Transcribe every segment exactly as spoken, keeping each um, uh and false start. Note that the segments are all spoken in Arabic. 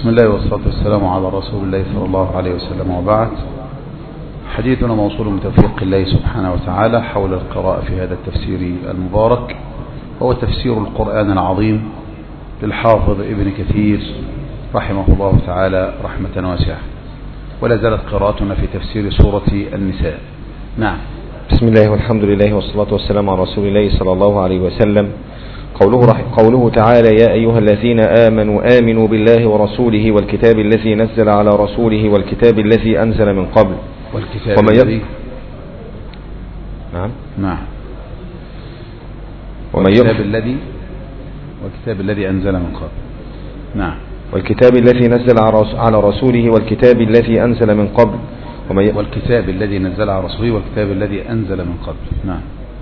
بسم الله والصلاة والسلام على رسول الله صلى الله عليه وسلم، وبعد. حديثنا موصول من توفيق الله سبحانه وتعالى حول القراءة في هذا التفسير المبارك، وهو تفسير القرآن العظيم للحافظ ابن كثير رحمه الله تعالى رحمة واسعة. ولا زالت قراءتنا في تفسير سورة النساء. نعم. بسم الله والحمد لله والصلاة والسلام على رسول الله صلى الله عليه وسلم. قوله, قوله تعالى: يا أيها الذين آمنوا آمنوا بالله ورسوله والكتاب الذي نزل على رسوله والكتاب الذي أنزل من قبل والكتاب ومن الذي يب... نعم نعم ومن والكتاب يب... الذي والكتاب الذي أنزل من قبل. نعم. والكتاب الذي نزل على رسوله والكتاب الذي أنزل من قبل ومن ي... والكتاب الذي نزل على رسوله والكتاب الذي أنزل من قبل. نعم.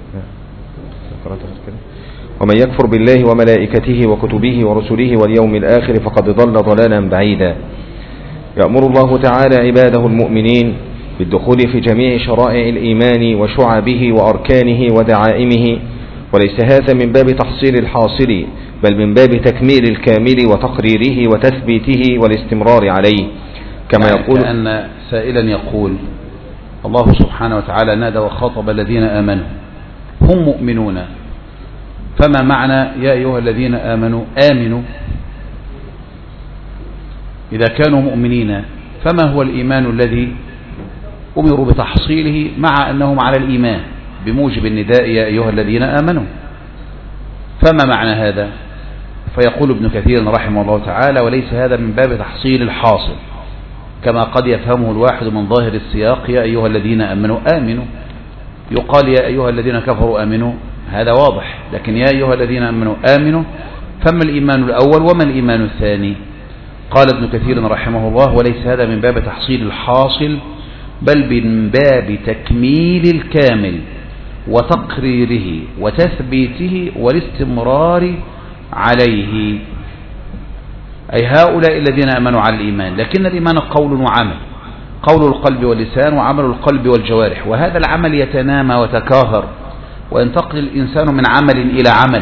ومن يكفر بالله وملائكته وكتبه ورسله واليوم الآخر فقد ضل ضلالا بعيدا. يأمر الله تعالى عباده المؤمنين بالدخول في جميع شرائع الإيمان وشعبه وأركانه ودعائمه، وليس هذا من باب تحصيل الحاصل، بل من باب تكميل الكامل وتقريره وتثبيته والاستمرار عليه. كما يقول كأن سائلا يقول: الله سبحانه وتعالى نادى وخاطب الذين آمنوا، هم مؤمنون، فما معنى يا أيها الذين آمنوا آمنوا؟ إذا كانوا مؤمنين فما هو الإيمان الذي أمروا بتحصيله مع أنهم على الإيمان بموجب النداء يا أيها الذين آمنوا؟ فما معنى هذا؟ فيقول ابن كثير رحمه الله تعالى: وليس هذا من باب تحصيل الحاصل كما قد يفهمه الواحد من ظاهر السياق يا أيها الذين آمنوا آمنوا، يقال يا أيها الذين كفروا آمنوا، هذا واضح، لكن يا أيها الذين آمنوا آمنوا، فما الإيمان الأول وما الإيمان الثاني؟ قال ابن كثير رحمه الله: وليس هذا من باب تحصيل الحاصل، بل من باب تكميل الكامل وتقريره وتثبيته والاستمرار عليه. أي هؤلاء الذين آمنوا على الإيمان، لكن الإيمان قول وعمل، قول القلب واللسان وعمل القلب والجوارح، وهذا العمل يتنامى وتكاثر وينتقل الإنسان من عمل إلى عمل.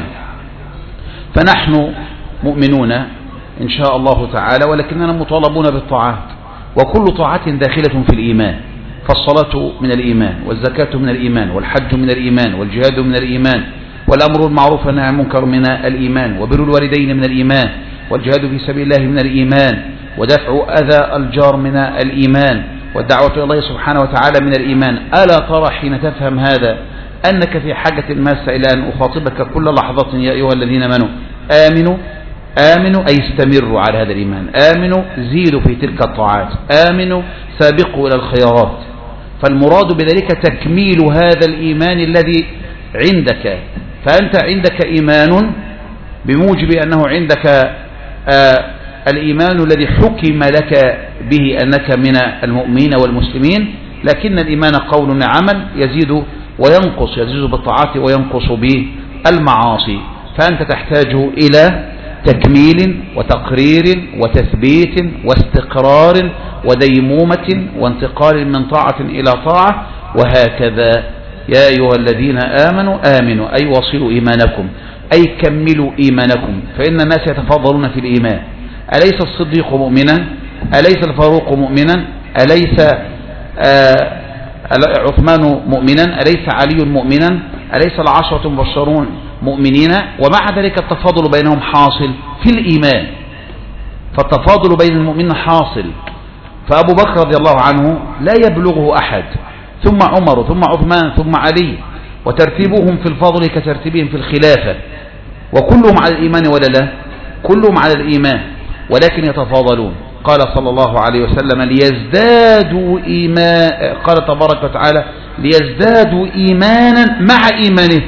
فنحن مؤمنون إن شاء الله تعالى، ولكننا مطالبون بالطاعات، وكل طاعة داخلة في الإيمان، فالصلاة من الإيمان، والزكاة من الإيمان، والحج من الإيمان، والجهاد من الإيمان، والأمر بالمعروف والنهي عن المنكر من الإيمان، وبر الوالدين من الإيمان، والجهاد في سبيل الله من الإيمان، ودفع أذى الجار من الإيمان، والدعوة إلى الله سبحانه وتعالى من الإيمان. ألا ترى حين تفهم هذا أنك في حاجة ماسة إلى أن أخاطبك كل لحظة يا أيها الذين آمنوا آمنوا آمنوا، أي استمروا على هذا الإيمان، آمنوا زيدوا في تلك الطاعات، آمنوا سابقوا إلى الخيرات. فالمراد بذلك تكميل هذا الإيمان الذي عندك، فأنت عندك إيمان بموجب أنه عندك آه الإيمان الذي حكم لك به أنك من المؤمنين والمسلمين، لكن الإيمان قول عمل يزيد وينقص، يزيد بالطاعات وينقص بالمعاصي. فأنت تحتاج إلى تكميل وتقرير وتثبيت واستقرار وديمومة وانتقال من طاعة إلى طاعة، وهكذا. يا أيها الذين آمنوا آمنوا، أي وصلوا إيمانكم، أي كملوا إيمانكم، فإن الناس يتفاضلون في الإيمان. أليس الصديق مؤمنا؟ أليس الفاروق مؤمنا؟ أليس آه عثمان مؤمنا؟ أليس علي مؤمنا؟ أليس العشرة المبشرون مؤمنين؟ ومع ذلك التفاضل بينهم حاصل في الإيمان، فالتفاضل بين المؤمنين حاصل. فأبو بكر رضي الله عنه لا يبلغه أحد، ثم عمر ثم عثمان ثم علي، وترتيبهم في الفضل كترتيبهم في الخلافة، وكلهم على الإيمان ولا لا؟ كلهم على الإيمان، ولكن يتفاضلون. قال صلى الله عليه وسلم: ليزدادوا إيمان، قال تبارك وتعالى: ليزدادوا إيمانا مع إيمانه.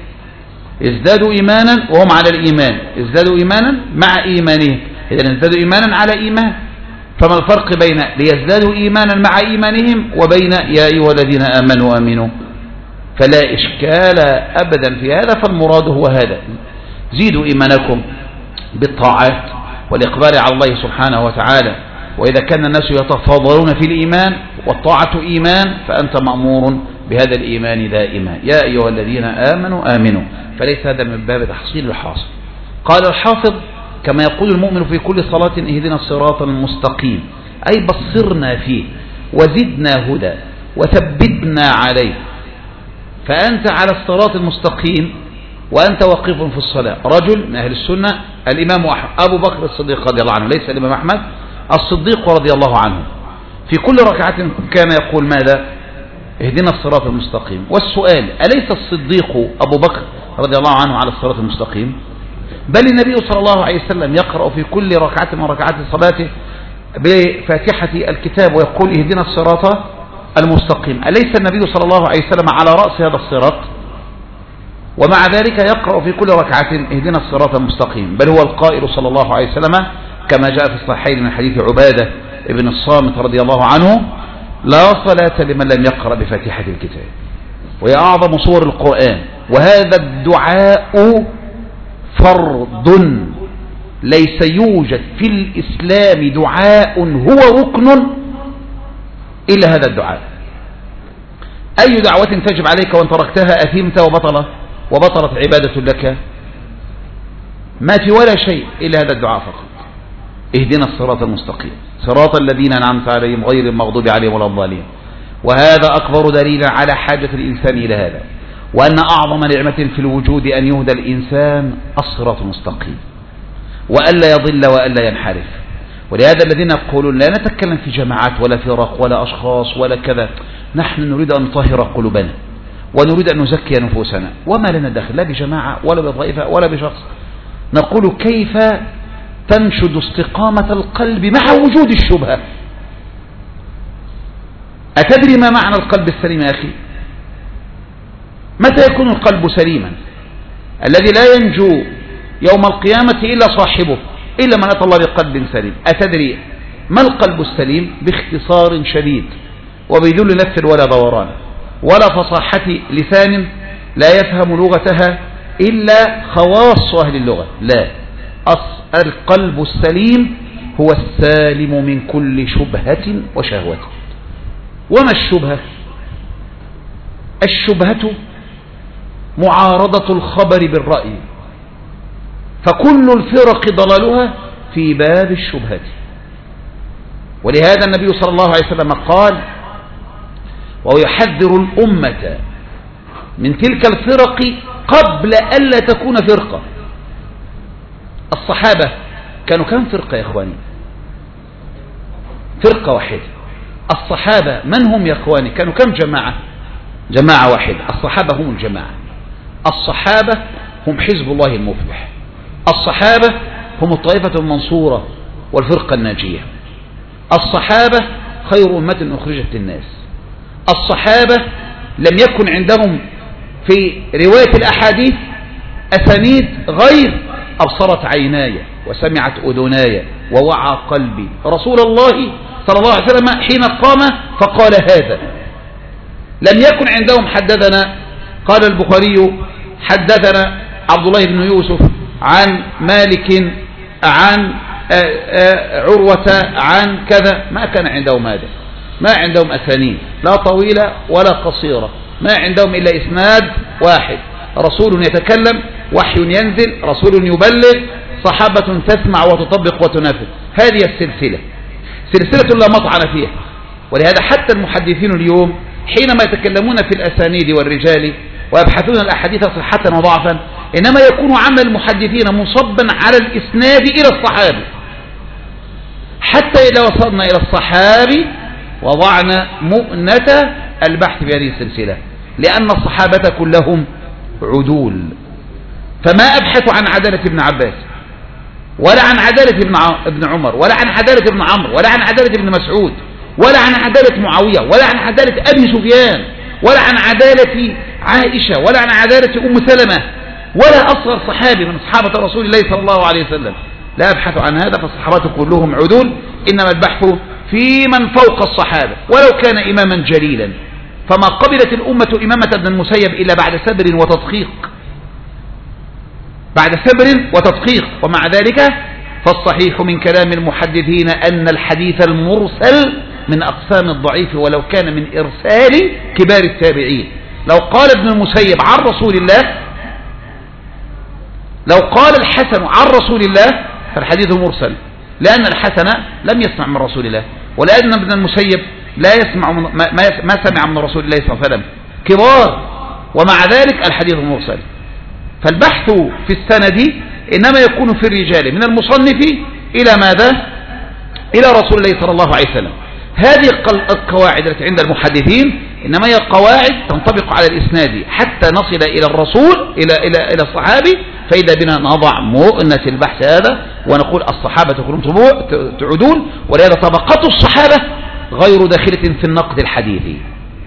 ازدادوا إيمانا وهم على الإيمان، ازدادوا إيمانا مع إيمانه، إذن ازدادوا إيمانا على إيمان. فما الفرق بين ليزدادوا إيمانا مع إيمانهم وبين يا أيها الذين آمنوا آمنوا؟ فلا إشكال أبدا في هذا، فالمراد هو هذا: زيدوا إيمانكم بالطاعات والإقبال على الله سبحانه وتعالى. وإذا كان الناس يتفاضلون في الإيمان والطاعة إيمان، فأنت مأمور بهذا الإيمان دائما. يا أيها الذين آمنوا آمنوا، فليس هذا من باب تحصيل الحاصل. قال الحافظ: كما يقول المؤمن في كل صلاة اهدنا الصراط المستقيم، أي بصرنا فيه وزدنا هدى وثبتنا عليه. فأنت على الصراط المستقيم وأنت واقف في الصلاة. رجل من أهل السنة الإمام أحمد أبو بكر الصديق رضي الله عنه، ليس الإمام أحمد، الصديق رضي الله عنه، في كل ركعة كان يقول ماذا؟ اهدنا الصراط المستقيم. والسؤال: أليس الصديق أبو بكر رضي الله عنه على الصراط المستقيم؟ بل النبي صلى الله عليه وسلم يقرأ في كل ركعة من ركعات صلاته بفاتحة الكتاب ويقول اهدنا الصراط المستقيم. أليس النبي صلى الله عليه وسلم على رأس هذا الصراط؟ ومع ذلك يقرأ في كل ركعة اهدنا الصراط المستقيم، بل هو القائل صلى الله عليه وسلم كما جاء في الصحيحين من حديث عبادة ابن الصامت رضي الله عنه: لا صلاة لمن لم يقرأ بفاتحة الكتاب. وهي أعظم صور القرآن. وهذا الدعاء فرض، ليس يوجد في الإسلام دعاء هو ركن إلا هذا الدعاء. أي دعوة تجب عليك وأن تركتها أثمت وبطل وبطلت عبادة لك؟ ما في ولا شيء إلا هذا الدعاء فقط: اهدنا الصراط المستقيم صراط الذين أنعمت عليهم غير المغضوب عليهم ولا الضالين. وهذا أكبر دليل على حاجة الإنسان إلى هذا، وأن أعظم نعمة في الوجود أن يهدى الإنسان الصراط المستقيم، وألا يضل وألا ينحرف. ولهذا الذين يقولون لا نتكلم في جماعات ولا فرق ولا أشخاص ولا كذا، نحن نريد أن نطهر قلوبنا ونريد أن نزكي نفوسنا، وما لنا دخل لا بجماعة ولا بطائفة ولا بشخص. نقول: كيف تنشد استقامة القلب مع وجود الشبهة؟ أتدري ما معنى القلب السليم يا أخي؟ متى يكون القلب سليما؟ الذي لا ينجو يوم القيامة إلا صاحبه، إلا من أتى الله بقلب سليم. أتدري ما القلب السليم؟ باختصار شديد وبدون لف ولا دوران ولا فصاحة لسان لا يفهم لغتها إلا خواص أهل اللغة. لا، القلب السليم هو السالم من كل شبهة وشهوة. وما الشبهة؟ الشبهة معارضة الخبر بالرأي، فكل الفرق ضلالها في باب الشبهة. ولهذا النبي صلى الله عليه وسلم قال: ويحذر الأمة من تلك الفرق قبل ألا تكون فرقة. الصحابة كانوا كم فرقة يا إخواني؟ فرقة واحدة. الصحابة من هم يا إخواني؟ كانوا كم جماعة؟ جماعة واحدة. الصحابة هم الجماعة. الصحابة هم حزب الله المفلح. الصحابة هم الطائفة المنصورة والفرقة الناجية. الصحابة خير أمة أخرجت للناس. الصحابة لم يكن عندهم في رواية الأحاديث أسانيد غير أبصرت عيناي وسمعت أذناي ووعى قلبي رسول الله صلى الله عليه وسلم حين قام فقال هذا. لم يكن عندهم حدثنا، قال البخاري حدثنا عبد الله بن يوسف عن مالك عن عروة عن كذا. ما كان عندهم هذا. ما عندهم أسانيد لا طويلة ولا قصيرة، ما عندهم إلا إسناد واحد: رسول يتكلم، وحي ينزل، رسول يبلغ، صحابة تسمع وتطبق وتنافذ. هذه السلسلة، سلسلة لا مطعن فيها. ولهذا حتى المحدثين اليوم حينما يتكلمون في الأسانيد والرجال ويبحثون الأحاديث صحة وضعفا، إنما يكون عمل المحدثين مصبا على الإسناد إلى الصحابي، حتى إذا وصلنا إلى الصحابي وضعنا مؤنة البحث في هذه السلسلة، لأن الصحابة كلهم عدول. فما أبحث عن عدالة ابن عباس ولا عن عدالة ابن عمر ولا عن عدالة ابن عمرو ولا عن عدالة ابن مسعود ولا عن عدالة معاوية ولا عن عدالة أبي سفيان ولا عن عدالة عائشة ولا عن عدالة أم سلمة ولا أصغر صحابي من صحابة رسول الله صلى الله عليه وسلم. لا أبحث عن هذا، فالصحابة كلهم عدول، إنما البحث في من فوق الصحابة ولو كان إماما جليلا. فما قبلت الأمة إمامة ابن المسيب إلا بعد سبر وتدقيق، بعد سبر وتدقيق. ومع ذلك فالصحيح من كلام المحدثين أن الحديث المرسل من أقسام الضعيف ولو كان من إرسال كبار التابعين. لو قال ابن المسيب عن رسول الله، لو قال الحسن عن رسول الله، فالحديث مرسل، لأن الحسن لم يسمع من رسول الله، ولأن ابن المسيب لا يسمع من ما, ما سمع من رسول الله صلى الله عليه وسلم، كبار، ومع ذلك الحديث مرسل. فالبحث في السند إنما يكون في الرجال من المصنف إلى ماذا؟ إلى رسول الله صلى الله عليه وسلم. هذه القواعد التي عند المحدثين إنما هي قواعد تنطبق على الإسناد حتى نصل إلى الرسول إلى إلى إلى الصحابي، فإذا بنا نضع مؤنة البحث هذا ونقول الصحابة كلهم تعدول، ولهذا طبقات الصحابة غير داخلة في النقد الحديثي،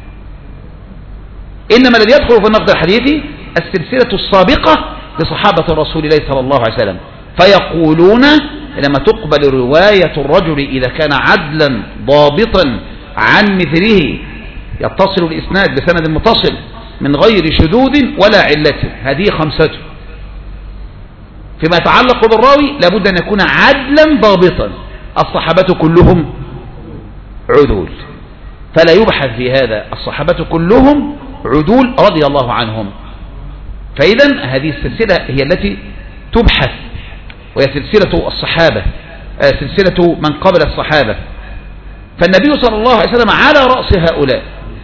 إنما الذي يدخل في النقد الحديثي السلسلة السابقة لصحابة رسول الله صلى الله عليه وسلم، فيقولون لما تقبل رواية الرجل إذا كان عدلا ضابطا عن مثله يتصل الإسناد بسند متصل من غير شذوذ ولا علة، هذه خمسته. فيما يتعلق بالراوي لابد أن يكون عدلا ضابطا، الصحابة كلهم عدول، فلا يبحث في هذا، الصحابة كلهم عدول رضي الله عنهم. فإذا هذه السلسلة هي التي تبحث، وهي سلسلة الصحابة، سلسلة من قبل الصحابة. فالنبي صلى الله عليه وسلم على رأس هؤلاء،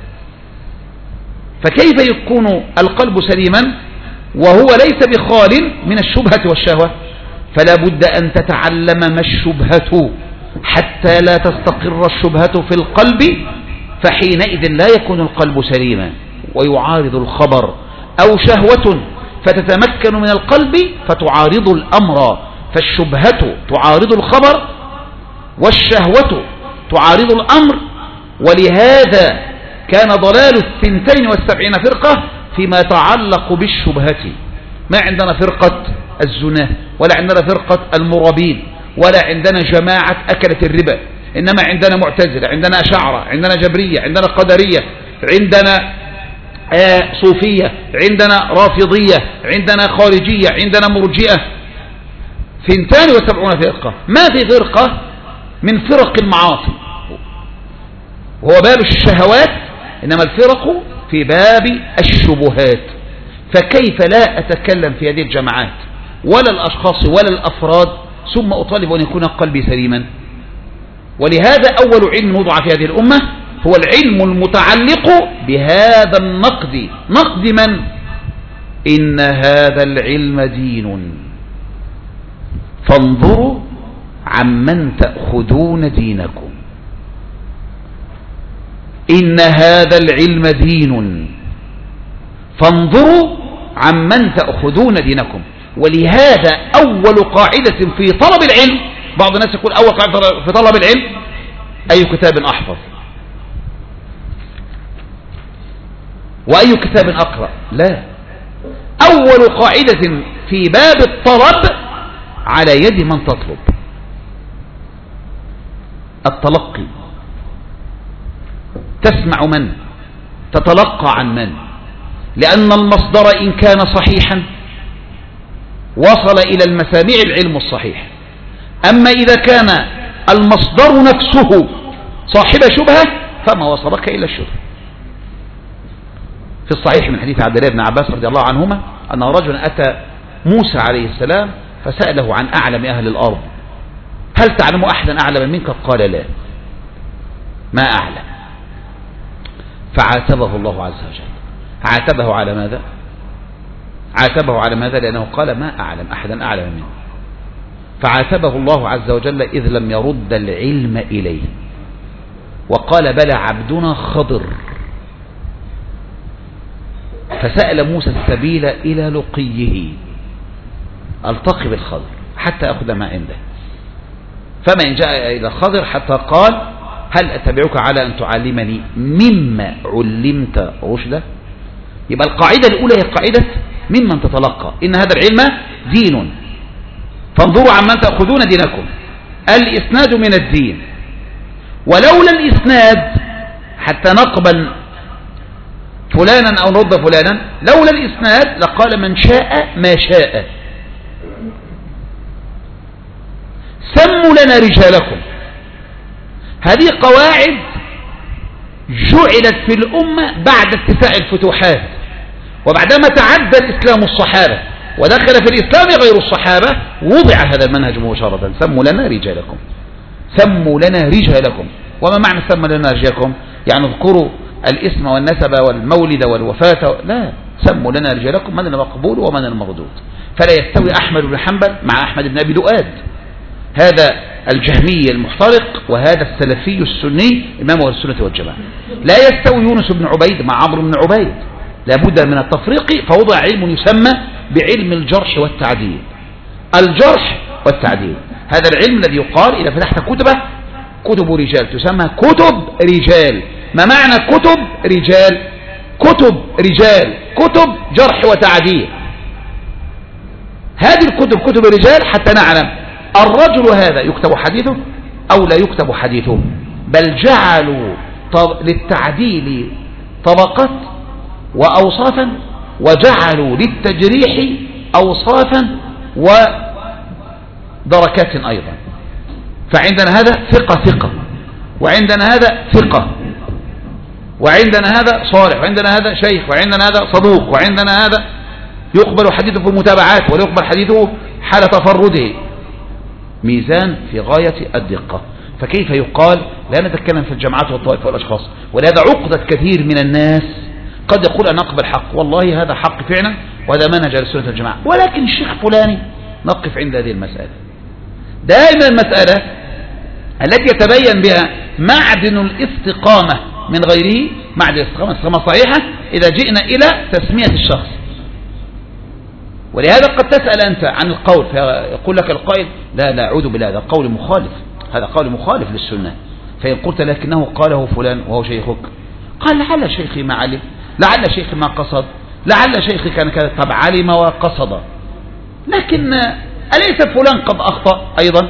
فكيف يكون القلب سليما وهو ليس بخال من الشبهة والشهوة؟ فلا بد أن تتعلم ما الشبهة حتى لا تستقر الشبهة في القلب، فحينئذ لا يكون القلب سليما ويعارض الخبر، أو شهوة فتتمكن من القلب فتعارض الأمر، فالشبهة تعارض الخبر والشهوة تعارض الأمر. ولهذا كان ضلال الثنتين والسبعين فرقة فيما يتعلق بالشبهة. ما عندنا فرقة الزنا، ولا عندنا فرقة المرابين، ولا عندنا جماعة أكلة الربا، إنما عندنا معتزلة، عندنا أشاعرة، عندنا جبرية، عندنا قدرية، عندنا آه صوفية، عندنا رافضية، عندنا خارجية، عندنا مرجئة. ثنتان وسبعون فرقة، ما في فرقة من فرق المعاصي، وهو باب الشهوات، إنما الفرق في باب الشبهات. فكيف لا أتكلم في هذه الجماعات ولا الأشخاص ولا الأفراد ثم أطالب أن يكون قلبي سليما؟ ولهذا أول علم وضع في هذه الأمة هو العلم المتعلق بهذا النقد. نقد من؟ إن هذا العلم دين، فانظروا عمن تأخذون دينكم. إن هذا العلم دين، فانظروا عمن تأخذون دينكم. ولهذا أول قاعدة في طلب العلم، بعض الناس يقول أول قاعدة في طلب العلم أي كتاب أحفظ وأي كتاب أقرأ. لا، أول قاعدة في باب الطلب على يد من تطلب، التلقي. تسمع من؟ تتلقى عن من؟ لأن المصدر إن كان صحيحا وصل إلى المسامع العلم الصحيح. أما إذا كان المصدر نفسه صاحب شبهة فما وصلك إلى الشبهة. في الصحيح من حديث عبد الله بن عباس رضي الله عنهما أن رجلا أتى موسى عليه السلام فسأله عن أعلم أهل الأرض، هل تعلم أحدا أعلم منك؟ قال لا، ما أعلم. فعاتبه الله عز وجل. عاتبه على ماذا؟ عاتبه على ماذا؟ لأنه قال ما أعلم أحدا أعلم منه. فعاتبه الله عز وجل إذ لم يرد العلم إليه، وقال بلى عبدنا خضر. فسأل موسى السبيل إلى لقيه، التقي بالخضر حتى أخذ ما عنده. فما إن جاء إلى الخضر حتى قال هل أتبعك على أن تعلمني مما علمت رشدا؟ يبقى القاعدة الأولى هي قاعدة ممن تتلقى. إن هذا العلم دين، فانظروا عمن تأخذون دينكم. الإسناد من الدين، ولولا الإسناد حتى نقبل فلانا أو نرد فلانا، لولا الإسناد لقال من شاء ما شاء. سموا لنا رجالكم. هذه قواعد جعلت في الأمة بعد اتساع الفتوحات، وبعدما تعدى الإسلام الصحابة ودخل في الإسلام غير الصحابة وضع هذا المنهج مباشرة. سموا لنا رجالكم، سموا لنا رجالكم. وما معنى سموا لنا رجالكم؟ يعني اذكروا الاسم والنسب والمولد والوفاة، لا، سموا لنا رجالكم، من المقبول ومن المردود. فلا يستوي أحمد بن حنبل مع أحمد بن أبي دؤاد، هذا الجهمي المحترق وهذا السلفي السني إمام أهل السنة والجماعة. لا يستوي يونس بن عبيد مع عمرو بن عبيد، لابد من التفريق. فوضع علم يسمى بعلم الجرح والتعديل. الجرح والتعديل هذا العلم الذي يقال إذا فتحت كتبه كتب رجال تسمى كتب رجال. ما معنى كتب رجال؟ كتب رجال، كتب جرح وتعديل. هذه الكتب كتب الرجال حتى نعلم الرجل هذا يكتب حديثه أو لا يكتب حديثه، بل جعلوا للتعديل طبقات وأوصافا، وجعلوا للتجريح أوصافا ودركات أيضا. فعندنا هذا ثقة ثقة، وعندنا هذا ثقة، وعندنا هذا صالح، وعندنا هذا شيخ، وعندنا هذا صدوق، وعندنا هذا يقبل حديثه في المتابعات ولا يقبل حديثه حال تفرده. ميزان في غاية الدقة. فكيف يقال؟ لا نتكلم في الجماعات والطوائف والأشخاص، ولهذا عقدة كثير من الناس قد يقول أنا أقبل حق، والله هذا حق فعلا وهذا منهج السنة الجماعة، ولكن الشيخ فلاني نقف عند هذه المسألة. دائما المسألة التي يتبين بها معدن الاستقامة من غيره، معدن الاستقامة استقامة صحيحة إذا جئنا إلى تسمية الشخص. ولهذا قد تسأل أنت عن القول فيقول لك القائل لا لا أعوذ بالله، هذا قول مخالف، هذا قول مخالف للسنة. فإن قلت لكنه قاله فلان وهو شيخك، قال لعل شيخي ما علم، لعل شيخي ما قصد، لعل شيخي كان كذا. طب علم وقصد، لكن أليس فلان قد أخطأ أيضا؟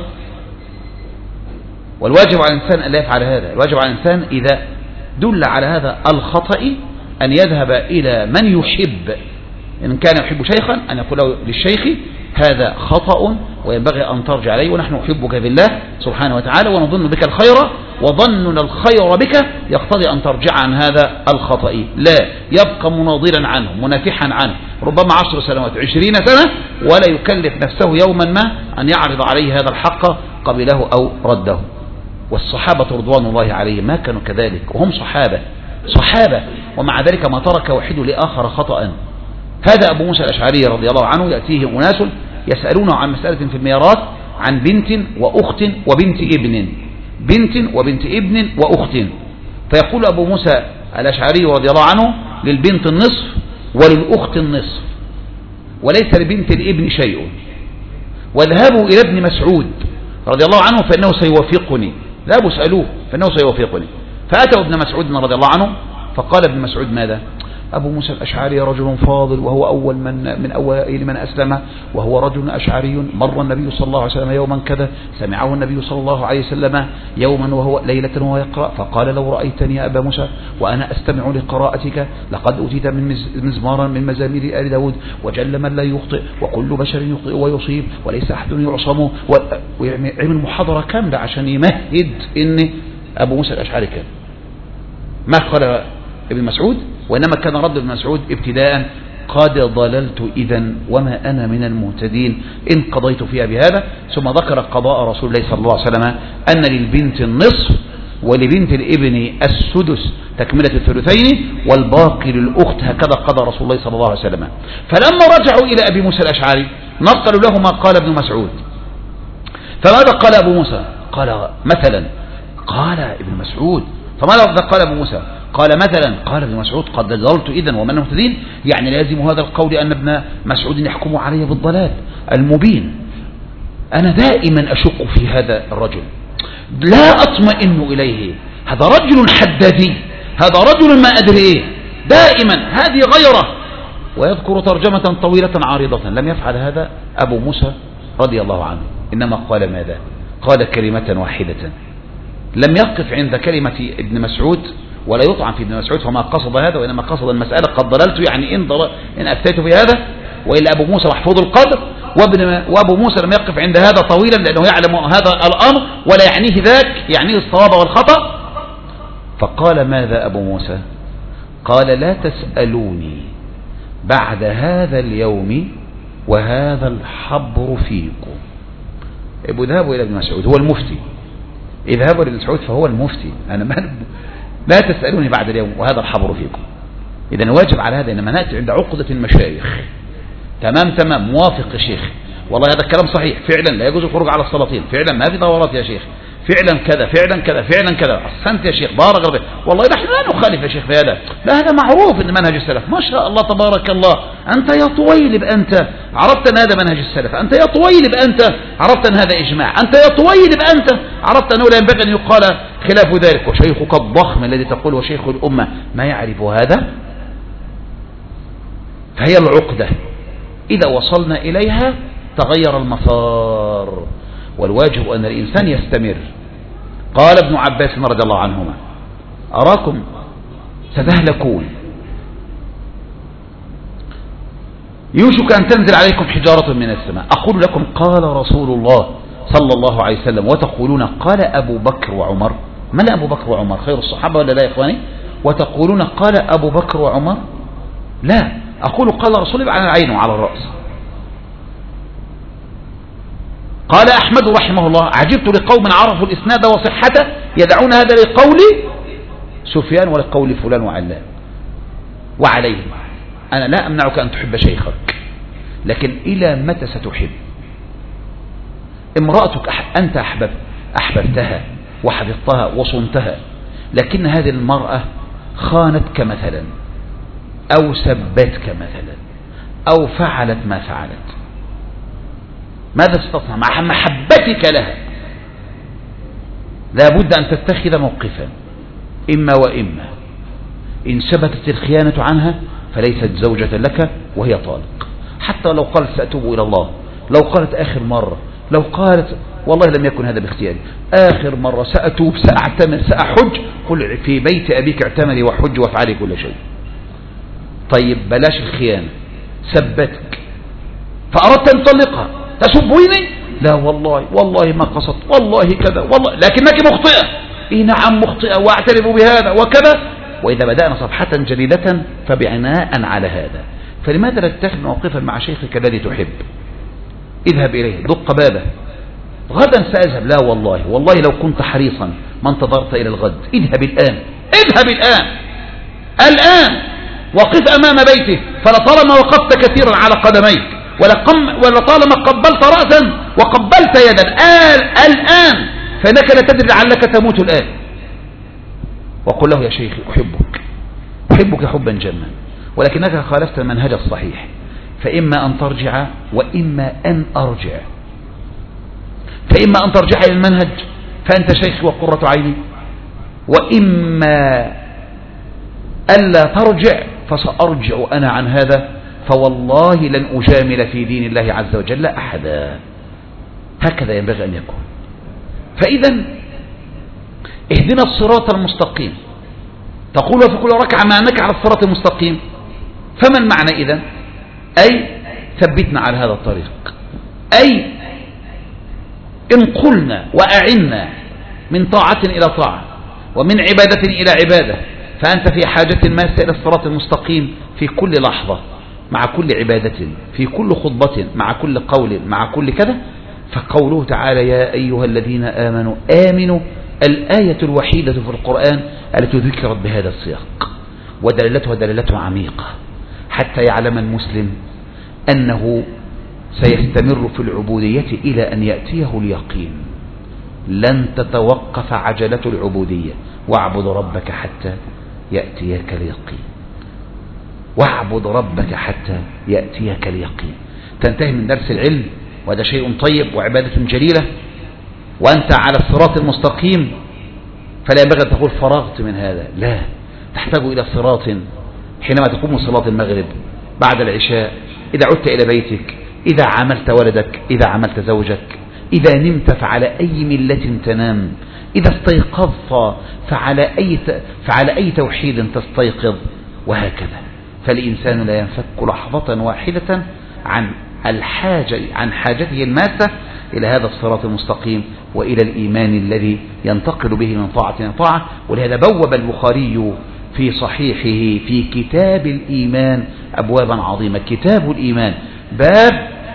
والواجب على الإنسان أن لا يفعل هذا. الواجب على الإنسان إذا دل على هذا الخطأ أن يذهب إلى من يحب، إن كان يحب شيخا أن يقول له للشيخ هذا خطأ وينبغي أن ترجع عليه، ونحن نحبك في الله سبحانه وتعالى ونظن بك الخير، وظننا الخير بك يقتضي أن ترجع عن هذا الخطأ، لا يبقى مناضلا عنه منافحا عنه ربما عشر سنوات عشرين سنة، ولا يكلف نفسه يوما ما أن يعرض عليه هذا الحق قبله أو رده. والصحابة رضوان الله عليهم ما كانوا كذلك، وهم صحابة صحابة ومع ذلك ما ترك واحد لآخر خطأ. هذا أبو موسى الأشعري رضي الله عنه يأتيه أناس يسألونه عن مسألة في الميراث عن بنت وأخت وبنت ابن، بنت وبنت ابن وأخت، فيقول أبو موسى الأشعري رضي الله عنه للبنت النصف وللأخت النصف، وليس لبنت الابن شيء. واذهبوا إلى ابن مسعود رضي الله عنه فإنه سيوافقني، لا بسألوه فإنه سيوافقني. فأتوا ابن مسعود رضي الله عنه فقال ابن مسعود ماذا؟ أبو موسى الأشعري رجل فاضل، وهو أول من من أوائل من أسلم، وهو رجل أشعري، مر النبي صلى الله عليه وسلم يوما كذا، سمعه النبي صلى الله عليه وسلم يوما وهو ليلة وهو يقرأ، فقال لو رأيتني يا أبا موسى وأنا أستمع لقراءتك لقد أتيت من مزمارا من مزامير آل داود، وجل من لا يخطئ وكل بشر يخطئ ويصيب وليس أحد يعصم، ويعمل محاضرة كاملة عشان يمهد إن أبو موسى الأشعري كان. ما قال ابن مسعود؟ وإنما كان رد ابن مسعود ابتداء قد ضللت إذن وما أنا من المهتدين إن قضيت فيها بهذا، ثم ذكر قضاء رسول الله صلى الله عليه وسلم أن للبنت النصف ولبنت الابن السدس تكملة الثلثين والباقي للأخت، هكذا قضى رسول الله صلى الله عليه وسلم. فلما رجعوا إلى أبي موسى الأشعري نقلوا له ما قال ابن مسعود. فماذا قال أبو موسى؟ قال مثلا قال ابن مسعود. فماذا قال أبو موسى؟ قال مثلا قال ابن مسعود قد ضللت إذن ومن المهتدين، يعني لازم هذا القول أن ابن مسعود يحكم علي بالضلال المبين. أنا دائما أشك في هذا الرجل، لا أطمئن إليه، هذا رجل حدادي، هذا رجل ما أدري إيه، دائما هذه غيره. ويذكر ترجمة طويلة عارضة. لم يفعل هذا أبو موسى رضي الله عنه، إنما قال ماذا؟ قال كلمة واحدة، لم يقف عند كلمة ابن مسعود ولا يطعن في ابن مسعود فما قصد هذا، وإنما قصد المسألة قد ضللت، يعني إن, ضل... إن أفتيت في هذا. وإلا أبو موسى محفوظ القدر، وابن... وأبو موسى لم يقف عند هذا طويلا لأنه يعلم هذا الأمر ولا يعنيه ذاك، يعنيه الصواب والخطأ. فقال ماذا أبو موسى؟ قال لا تسألوني بعد هذا اليوم وهذا الحبر فيكم. اذهبوا إلى ابن مسعود، هو المفتي. اذهبوا إلى ابن مسعود فهو المفتي. أنا ما لا تسألوني بعد اليوم، وهذا الحبر فيكم. إذا واجب على هذا إنما نأتي عند عقدة المشايخ. تمام تمام، موافق يا شيخ، والله هذا الكلام صحيح فعلا، لا يجوز الخروج على السلاطين، فعلا ما في دورات يا شيخ، فعلا كذا فعلا كذا فعلا كذا، أحسنت يا شيخ، بارك الله، والله نحن لا نخالف يا شيخ في هذا، لا هذا معروف ان منهج السلف، ما شاء الله تبارك الله. أنت يا طويلب أنت عرفت أن هذا منهج السلف، أنت يا طويلب أنت عرفت أن هذا إجماع، أنت يا طويلب أنت عرفت أنه لا ينبغي أن يقال خلاف ذلك، وشيخك الضخم الذي تقول وشيخ الأمة ما يعرف هذا. فهي العقدة إذا وصلنا إليها تغير المسار، والواجب أن الإنسان يستمر. قال ابن عباس رضي الله عنهما: أراكم ستهلكون، يوشك أن تنزل عليكم حجارة من السماء، أقول لكم قال رسول الله صلى الله عليه وسلم، وتقولون قال أبو بكر وعمر. من أبو بكر وعمر؟ خير الصحابة ولا لا يا إخواني؟ وتقولون قال أبو بكر وعمر؟ لا، أقول قال رسول الله على العين وعلى الرأس. قال أحمد رحمه الله: عجبت لقوم عرفوا الإسناد وصحته يدعون هذا لقول سفيان ولقول فلان وعلان. وعليه أنا لا أمنعك أن تحب شيخك، لكن إلى متى ستحب؟ امرأتك أنت أحبب أحببتها وحفظتها وصنتها، لكن هذه المرأة خانتك مثلا، أو سبتك مثلا، أو فعلت ما فعلت، ماذا تصنع مع محبتك لها؟ لا بد أن تتخذ موقفا، إما وإما. إن ثبتت الخيانة عنها فليست زوجة لك وهي طالق، حتى لو قالت سأتوب إلى الله، لو قالت آخر مرة، لو قالت والله لم يكن هذا باختياري، آخر مرة سأتوب سأعتمر سأحج، قل في بيت أبيك اعتمري وحج وافعلي كل شيء. طيب بلاش الخيانة، سبتك فأردت أن تطلقها، تسبيني؟ لا والله والله ما قصدت، والله كذا، والله لكنك مخطئة. إيه نعم مخطئة واعترف بهذا وكذا. وإذا بدأنا صفحة جديدة فبعناء على هذا. فلماذا لا تتخذ موقفا مع شيخك الذي تحب؟ اذهب إليه، دق بابه، غدا سأذهب، لا والله والله لو كنت حريصا ما انتظرت إلى الغد، اذهب الآن، اذهب الآن الآن وقف أمام بيته، فلطالما وقفت كثيرا على قدميك، ولطالما قبلت رأسا وقبلت يدا، آل الآن، فإنك لا تدري لعلك تموت الآن. وقل له: يا شيخي أحبك أحبك حبا جما، ولكنك خالفت المنهج الصحيح، فإما أن ترجع وإما أن أرجع، فإما أن ترجع إلى المنهج فأنت شيخي وقرة عيني، وإما ألا ترجع فسأرجع أنا عن هذا، فوالله لن أجامل في دين الله عز وجل أحدا. هكذا ينبغي أن يكون. فإذا اهدنا الصراط المستقيم، تقول في كل ركعة ما أنك على الصراط المستقيم، فما المعنى إذن؟ أي ثبتنا على هذا الطريق، أي انقلنا وأعنا من طاعة إلى طاعة ومن عبادة إلى عبادة، فأنت في حاجة ماسة إلى الصراط المستقيم في كل لحظة، مع كل عبادة، في كل خطبة، مع كل قول، مع كل كذا. فقوله تعالى: يا أيها الذين آمنوا آمنوا، الآية الوحيدة في القرآن التي ذكرت بهذا السياق، ودلالتها دلالتها عميقة، حتى يعلم المسلم أنه سيستمر في العبودية إلى أن يأتيه اليقين. لن تتوقف عجلة العبودية، واعبد ربك حتى يأتيك اليقين، واعبد ربك حتى يأتيك اليقين. تنتهي من درس العلم، وهذا شيء طيب وعبادة جليلة، وأنت على الصراط المستقيم، فلا ينبغي أن تقول فرغت من هذا، لا، تحتاج إلى صراط حينما تقوم صلاة المغرب، بعد العشاء، إذا عدت إلى بيتك، إذا عملت ولدك، إذا عملت زوجك، إذا نمت فعلى أي ملة تنام، إذا استيقظت فعلى أي فعلى أي توحيد تستيقظ، وهكذا. فالإنسان لا ينفك لحظة واحدة عن الحاجة عن حاجته الماسة إلى هذا الصراط المستقيم، وإلى الإيمان الذي ينتقل به من طاعة إلى طاعة. ولهذا بوب البخاري في صحيحه في كتاب الإيمان أبوابا عظيمة. كتاب الإيمان باب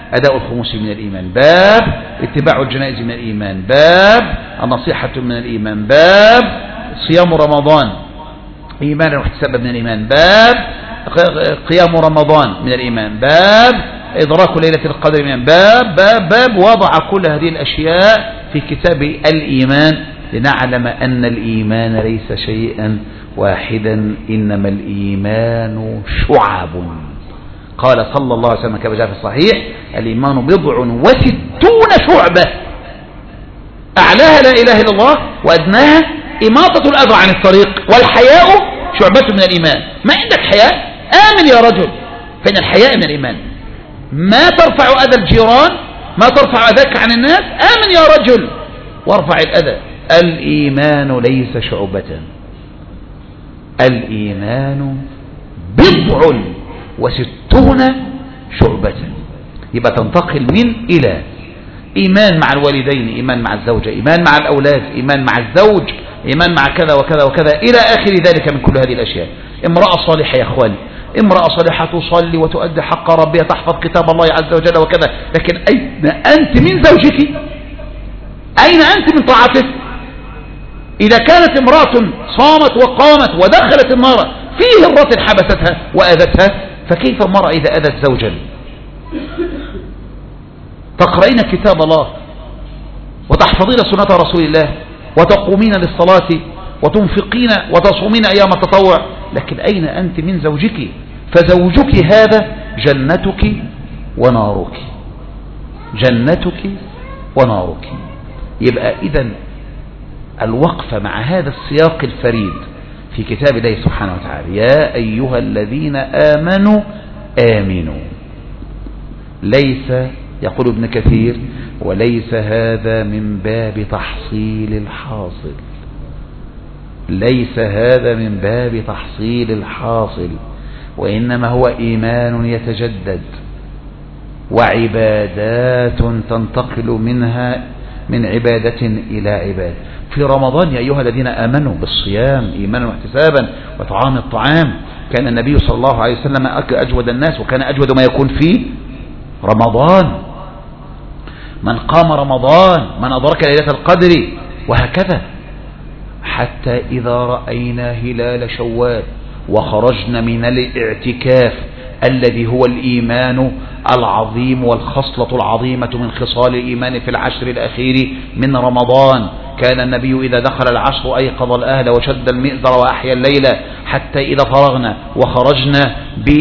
أداء الخمس من الإيمان، باب اتباع الجنائز من الإيمان، باب النصيحة من الإيمان، باب صيام رمضان إيمانا واحتسابا من الإيمان، باب قيام رمضان من الإيمان، باب إدراك ليلة القدر من الإيمان، باب باب باب وضع كل هذه الأشياء في كتاب الإيمان لنعلم أن الإيمان ليس شيئا واحدا، إنما الإيمان شعب. قال صلى الله عليه وسلم كما جاء في الصحيح: الإيمان بضع وستون شعبة، أعلاها لا إله إلا الله، وأدناها إماطة الأذى عن الطريق، والحياء شعبة من الإيمان. ما عندك حياء؟ آمن يا رجل، فإن الحياء من الإيمان. ما ترفع أذى الجيران، ما ترفع أذاك عن الناس، آمن يا رجل وارفع الأذى. الإيمان ليس شعبة، الإيمان بضع وستون شعبة. يبقى تنتقل من إلى إيمان مع الوالدين، إيمان مع الزوجة، إيمان مع الأولاد، إيمان مع الزوج، إيمان مع كذا وكذا وكذا إلى آخر ذلك من كل هذه الأشياء. امرأة صالحة يا أخواني، امرأة صالحة تصلي وتؤدي حق ربها، تحفظ كتاب الله عز وجل وكذا، لكن أين أنت من زوجك؟ أين أنت من طاعته؟ إذا كانت امرأة صامت وقامت ودخلت النار فيه هرة حبستها وأذتها، فكيف المرأة إذا أذت زوجا؟ تقرأين كتاب الله وتحفظين سنة رسول الله وتقومين للصلاة وتنفقين وتصومين أيام التطوع، لكن أين أنت من زوجك؟ فزوجك هذا جنتك ونارك، جنتك ونارك. يبقى إذن الوقفة مع هذا السياق الفريد في كتاب الله سبحانه وتعالى: يا أيها الذين آمنوا آمنوا. ليس، يقول ابن كثير: وليس هذا من باب تحصيل الحاصل، ليس هذا من باب تحصيل الحاصل، وإنما هو إيمان يتجدد وعبادات تنتقل منها من عبادة إلى عبادة. في رمضان يا أيها الذين آمنوا بالصيام إيمانا واحتسابا وطعام الطعام. كان النبي صلى الله عليه وسلم أجود الناس، وكان أجود ما يكون في رمضان. من قام رمضان، من أدرك ليلة القدر، وهكذا حتى إذا رأينا هلال شوال وخرجنا من الاعتكاف الذي هو الإيمان العظيم والخصلة العظيمة من خصال الإيمان في العشر الأخير من رمضان. كان النبي إذا دخل العشر أيقظ الأهل وشد المئزر وأحيا الليل، حتى إذا فرغنا وخرجنا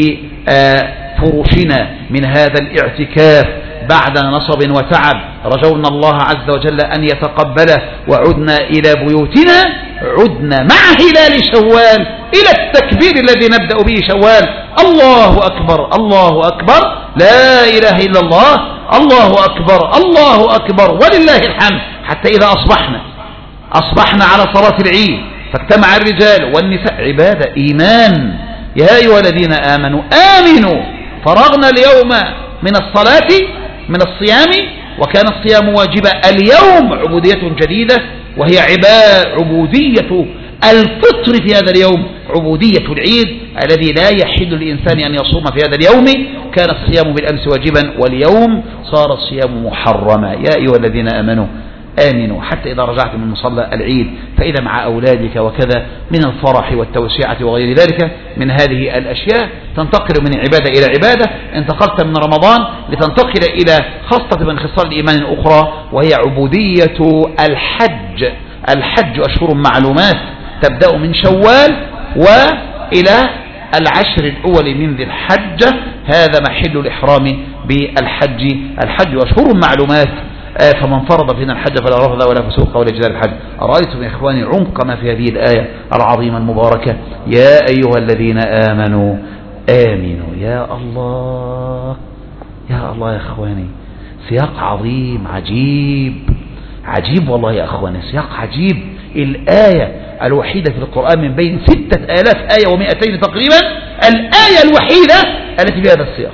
بفرشنا من هذا الاعتكاف بعد نصب وتعب رجونا الله عز وجل أن يتقبله، وعدنا إلى بيوتنا، عدنا مع هلال شوال إلى التكبير الذي نبدأ به شوال: الله أكبر الله أكبر لا إله إلا الله، الله أكبر الله أكبر ولله الحمد، حتى إذا أصبحنا أصبحنا على صلاة العيد فاجتمع الرجال والنساء. عبادة، إيمان. يا أيها الذين آمنوا آمنوا. فرغنا اليوم من الصلاة من الصيام، وكان الصيام واجبا. اليوم عبودية جديدة، وهي عبودية الفطر في هذا اليوم، عبودية العيد الذي لا يحل للإنسان أن يصوم في هذا اليوم. كان الصيام بالأمس واجبا، واليوم صار الصيام محرما. يا أيها الذين آمنوا آمنوا. حتى إذا رجعت من مصلى العيد فإذا مع أولادك وكذا من الفرح والتوسعة وغير ذلك من هذه الأشياء تنتقل من عبادة إلى عبادة. انتقلت من رمضان لتنتقل إلى خاصة من خصال الإيمان الأخرى، وهي عبودية الحج. الحج أشهر معلومات تبدأ من شوال وإلى العشر الأول من ذي الحجة، هذا محل الإحرام بالحج. الحج أشهر معلومات، فمن فرض فينا الحج فلا رفث ولا فسوق ولا جدال الحج. أرأيتم يا إخواني عمق ما في هذه الآية العظيمة المباركة: يا أيها الذين آمنوا آمنوا. يا الله يا الله يا إخواني، سياق عظيم عجيب عجيب والله يا إخواني، سياق عجيب. الآية الوحيدة في القرآن من بين ستة آلاف آية ومئتين تقريبا، الآية الوحيدة التي بهذا السياق.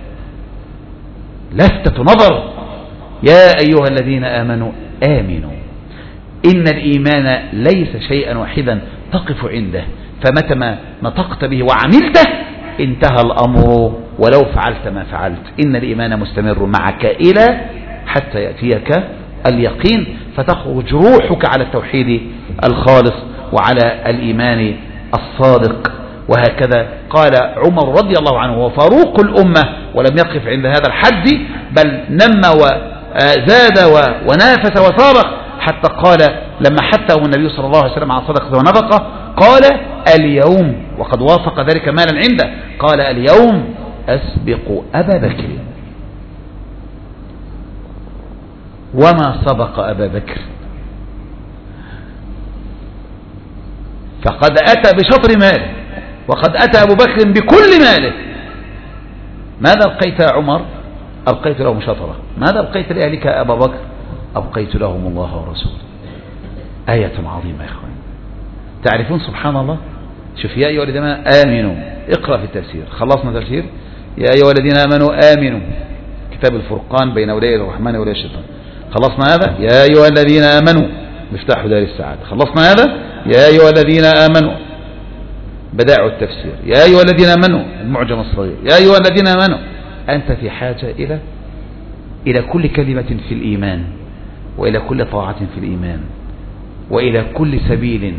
لفتة نظر: يا أيها الذين آمنوا آمنوا. إن الإيمان ليس شيئا واحدا تقف عنده، فمتى ما نطقت به وعملته انتهى الأمر ولو فعلت ما فعلت إن الإيمان مستمر معك إلى حتى يأتيك اليقين، فتخرج روحك على التوحيد الخالص وعلى الإيمان الصادق. وهكذا قال عمر رضي الله عنه هو فاروق الأمة، ولم يقف عند هذا الحد بل نمى وزاد ونافس وصارخ، حتى قال لما حثه النبي صلى الله عليه وسلم على صدقة ونفقة قال اليوم، وقد وافق ذلك مالا عنده، قال اليوم أسبق أبا بكر. وما سبق أبا بكر، فقد أتى بشطر ماله، وقد أتى أبو بكر بكل ماله. ماذا أبقيت يا عمر؟ أبقيت لهم شطرة. ماذا أبقيت لأهلك يا أبا بكر؟ أبقيت لهم الله ورسوله. آية عظيمة يا إخوان. تعرفون سبحان الله، شوف يا أيها الذين آمنوا، اقرأ في التفسير، خلصنا تفسير يا أيها الذين آمنوا آمنوا، كتاب الفرقان بين أولياء الرحمن وأولياء الشيطان. خلصنا هذا يا أيها الذين آمنوا مفتاح دار السعادة. خلصنا هذا يا أيها الذين آمنوا بدائع التفسير، يا أيها الذين آمنوا المعجم الصغير، يا أيها الذين آمنوا. أنت في حاجة إلى إلى كل كلمة في الإيمان، وإلى كل طاعة في الإيمان، وإلى كل سبيل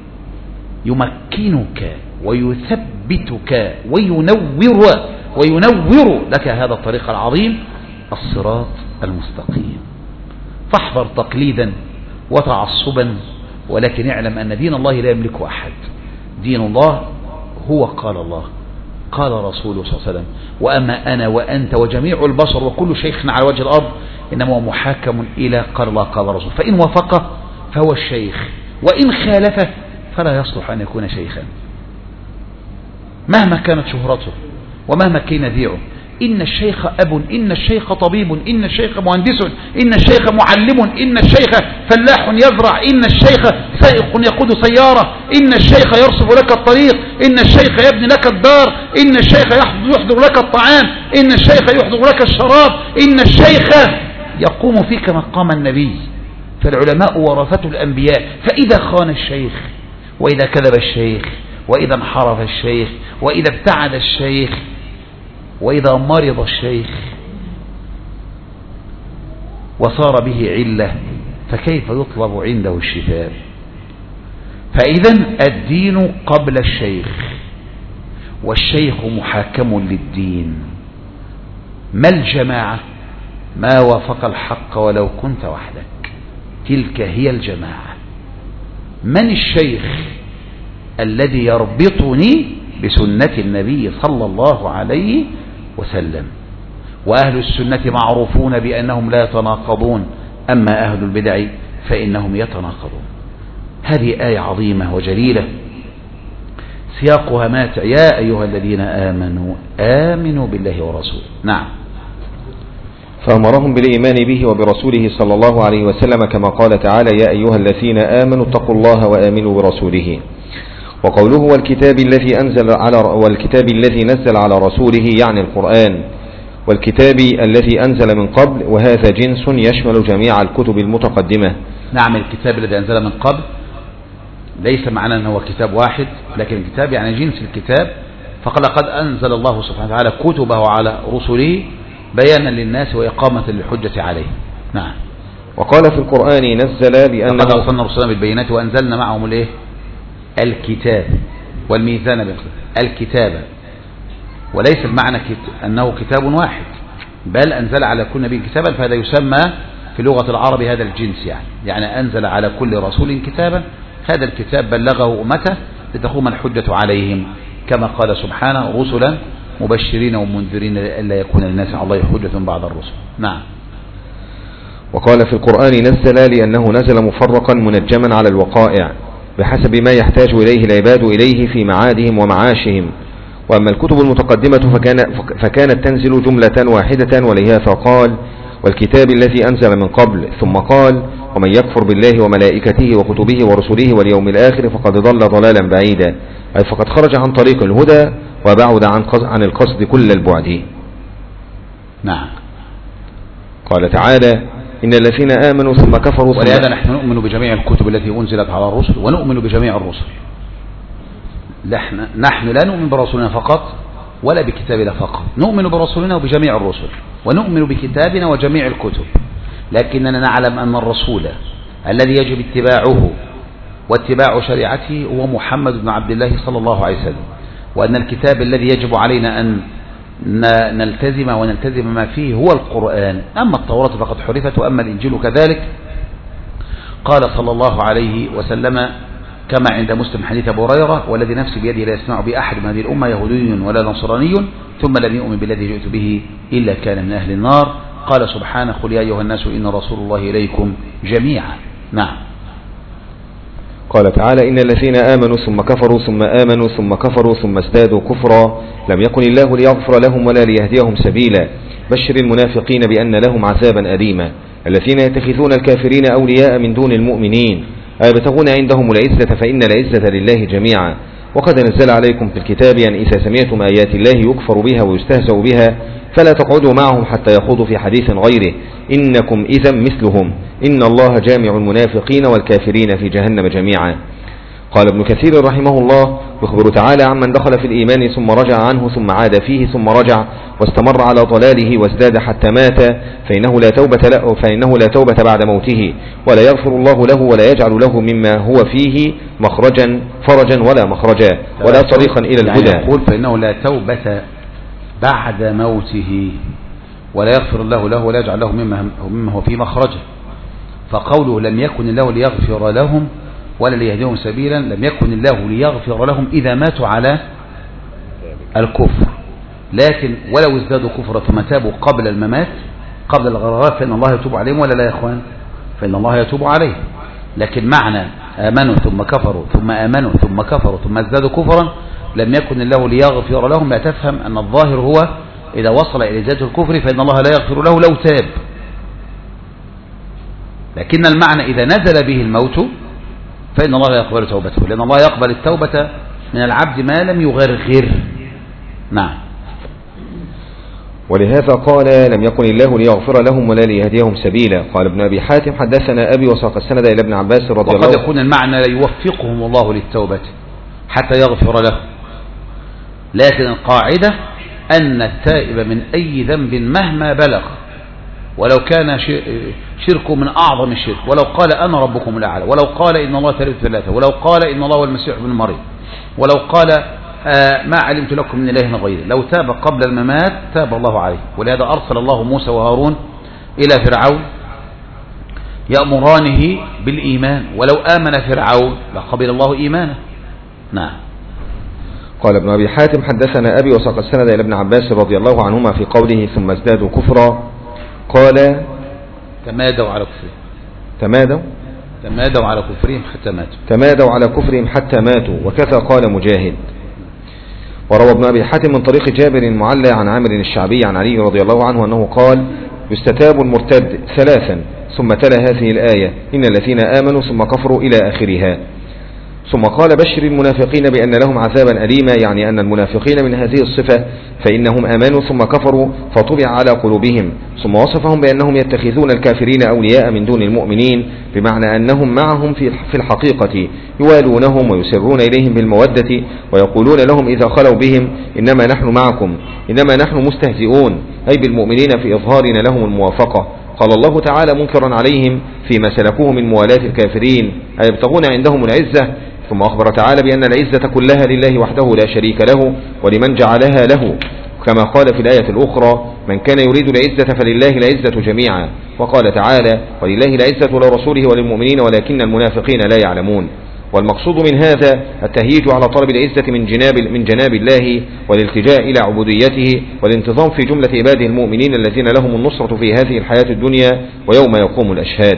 يمكنك ويثبتك وينور وينور لك هذا الطريق العظيم الصراط المستقيم. فاحذر تقليدا وتعصبا، ولكن اعلم أن دين الله لا يملكه أحد. دين الله هو قال الله قال رسوله صلى الله عليه وسلم. وأما أنا وأنت وجميع البشر وكل شيخ على وجه الأرض إنما هو محاكم إلى قال الله قال رسول، فإن وافقه فهو الشيخ، وإن خالفه فلا يصلح أن يكون شيخا مهما كانت شهرته ومهما كان ذيعه. إن الشيخ أب، إن الشيخ طبيب، إن الشيخ مهندس، إن الشيخ معلم، إن الشيخ فلاح يزرع، إن الشيخ سائق يقود سيارة، إن الشيخ يرصف لك الطريق، إن الشيخ يبني لك الدار، إن الشيخ يحضر لك الطعام، إن الشيخ يحضر لك الشراب، إن الشيخ يقوم فيك مقام النبي. فالعلماء ورثة الأنبياء، فإذا خان الشيخ، وإذا كذب الشيخ، وإذا انحرف الشيخ، وإذا ابتعد الشيخ، وإذا مرض الشيخ وصار به علة، فكيف يطلب عنده الشفاء؟ فإذا الدين قبل الشيخ، والشيخ محاكم للدين. ما الجماعة؟ ما وافق الحق ولو كنت وحدك، تلك هي الجماعة. من الشيخ؟ الذي يربطني بسنة النبي صلى الله عليه وسلم. وأهل السنة معروفون بأنهم لا يتناقضون، أما أهل البدع فإنهم يتناقضون. هذه آية عظيمة وجليلة سياقها مات يا أيها الذين آمنوا آمنوا بالله ورسوله. نعم. فأمرهم بالإيمان به وبرسوله صلى الله عليه وسلم، كما قال تعالى يا أيها الذين آمنوا اتقوا الله وآمنوا برسوله. وقوله والكتاب الذي أنزل على والكتاب الذي نزل على رسوله يعني القرآن، والكتاب الذي أنزل من قبل، وهذا جنس يشمل جميع الكتب المتقدمة. نعم، الكتاب الذي أنزل من قبل ليس معنى أنه هو كتاب واحد، لكن الكتاب يعني جنس الكتاب. فقد أنزل الله سبحانه وتعالى كتبه على رسله بيانا للناس وإقامة للحجة عليه. نعم. وقال في القرآن نزل لأنه قد أرسلنا رسلنا بالبينات وأنزلنا معهم الايه؟ الكتاب والميزان الكتاب، وليس المعنى أنه كتاب واحد، بل أنزل على كل نبي كتابا، فهذا يسمى في لغة العرب هذا الجنس، يعني يعني أنزل على كل رسول كتابا، هذا الكتاب بلغه أمته لتقوم الحجة عليهم، كما قال سبحانه رسلا مبشرين ومنذرين لئلا يكون للناس على الله حجة بعد الرسل. نعم. وقال في القرآن نزل لأنه نزل مفرقا منجما على الوقائع بحسب ما يحتاج إليه العباد إليه في معادهم ومعاشهم. وأما الكتب المتقدمة فكان فكانت تنزل جملة واحدة، ولهذا قال والكتاب الذي أنزل من قبل، ثم قال ومن يكفر بالله وملائكته وكتبه ورسله واليوم الآخر فقد ضل ضلالا بعيدا، أي فقد خرج عن طريق الهدى وبعد عن عن القصد كل البعد. نعم. قال تعالى إن الذين آمنوا ثم كفروا. ولهذا نحن نؤمن بجميع الكتب التي أنزلت على الرسل، ونؤمن بجميع الرسل. نحن لا نؤمن برسولنا فقط، ولا بكتابنا فقط، نؤمن برسولنا وبجميع الرسل، ونؤمن بكتابنا وجميع الكتب، لكننا نعلم أن الرسول الذي يجب اتباعه واتباع شريعته هو محمد بن عبد الله صلى الله عليه وسلم، وأن الكتاب الذي يجب علينا أن نلتزم ونلتزم ما فيه هو القرآن. أما التوراة فقد حرفت، وأما الإنجيل كذلك. قال صلى الله عليه وسلم كما عند مسلم حديث أبو هريرة: والذي نفسي بيده لا يسمع بأحد من هذه الأمة يهودي ولا نصراني ثم لم يؤمن بالذي جئت به إلا كان من أهل النار. قال سبحانه: قل يا أيها الناس إن رسول الله إليكم جميعا. نعم. قال تعالى: إن الذين آمنوا ثم كفروا ثم آمنوا ثم كفروا ثم ازدادوا كفرا لم يكن الله ليغفر لهم ولا ليهديهم سبيلا بشر المنافقين بأن لهم عذابا أليما الذين يتخذون الكافرين أولياء من دون المؤمنين أيبتغون عندهم العزة فإن العزة لله جميعا وقد نزل عليكم في الكتاب أن إذا سمعتم آيات الله يكفر بها ويستهزأ بها فلا تقعدوا معهم حتى يخوضوا في حديث غيره إنكم إذا مثلهم إن الله جامع المنافقين والكافرين في جهنم جميعا. قال ابن كثير رحمه الله: يخبر تعالى عمن دخل في الإيمان ثم رجع عنه ثم عاد فيه ثم رجع واستمر على ضلاله وازداد حتى مات فإنه لا توبة له فإنه لا توبة بعد موته ولا يغفر الله له ولا يجعل له مما هو فيه مخرجا فرجا ولا مخرجا ولا طريقا إلى الهدى. يعني يقول فإنه لا توبة بعد موته ولا يغفر الله له ولا يجعل له مما هو فيه مخرجا. فقوله لم يكن الله ليغفر لهم ولا ليهديهم سبيلا، لم يكن الله ليغفر لهم إذا ماتوا على الكفر، لكن ولو ازدادوا كفرا ثم تابوا قبل الممات قبل الغرغرات فإن الله يتوب عليهم، ولا لا يا إخوان؟ فإن الله يتوب عليهم. لكن معنى آمنوا ثم كفروا ثم آمنوا ثم كفروا ثم ازدادوا كفرا لم يكن الله ليغفر لهم، لا تفهم أن الظاهر هو إذا وصل إلى زيادة الكفر فإن الله لا يغفر له لو تاب، لكن المعنى إذا نزل به الموت فإن الله لا يقبل توبته، لأن الله يقبل التوبة من العبد ما لم يغرغر. نعم. ولهذا قال لم يكن الله ليغفر لهم ولا ليهديهم سبيلا. قال ابن أبي حاتم حدثنا أبي وساق السند إلى ابن عباس رضي الله عنه. وقد يكون المعنى لا يوفقهم الله للتوبة حتى يغفر له، لكن القاعدة أن التائب من أي ذنب مهما بلغ ولو كان شركه من أعظم الشرك، ولو قال أنا ربكم الأعلى، ولو قال إن الله ثالث ثلاثة، ولو قال إن الله هو المسيح ابن مريم، ولو قال آه ما علمت لكم من إله غيره، لو تاب قبل الممات تاب الله عليه. ولهذا أرسل الله موسى وهارون إلى فرعون يأمرانه بالإيمان، ولو آمن فرعون لقبل الله إيمانه. نعم. قال ابن أبي حاتم حدثنا أبي وساق السند إلى ابن عباس رضي الله عنهما في قوله ثم ازدادوا كفرا قال تمادوا على كفرهم تمادوا تمادوا على كفرهم حتى ماتوا تمادوا على كفرهم حتى ماتوا وكذا قال مجاهد. وروى ابن أبي حاتم من طريق جابر المعلى عن عامر الشعبي عن علي رضي الله عنه أنه قال يستتاب المرتد ثلاثا ثم تلا هذه الآية إن الذين آمنوا ثم كفروا إلى آخرها. ثم قال بشر المنافقين بأن لهم عذابا أليما، يعني أن المنافقين من هذه الصفة فإنهم آمنوا ثم كفروا فطبع على قلوبهم، ثم وصفهم بأنهم يتخذون الكافرين أولياء من دون المؤمنين، بمعنى أنهم معهم في الحقيقة يوالونهم ويسرون إليهم بالمودة ويقولون لهم إذا خلوا بهم إنما نحن معكم إنما نحن مستهزئون، أي بالمؤمنين في إظهارنا لهم الموافقة. قال الله تعالى منكرا عليهم فيما سلكوه من موالاة الكافرين أيبتغون عندهم العزة. ثم أخبر تعالى بأن العزة كلها لله وحده لا شريك له ولمن جعلها له، كما قال في الآية الأخرى من كان يريد العزة فلله العزة جميعا. وقال تعالى ولله العزة ولرسوله وللمؤمنين ولكن المنافقين لا يعلمون. والمقصود من هذا التهيج على طلب العزة من جناب من جناب الله والالتجاء إلى عبوديته والانتظام في جملة عباده المؤمنين الذين لهم النصرة في هذه الحياة الدنيا ويوم يقوم الأشهاد.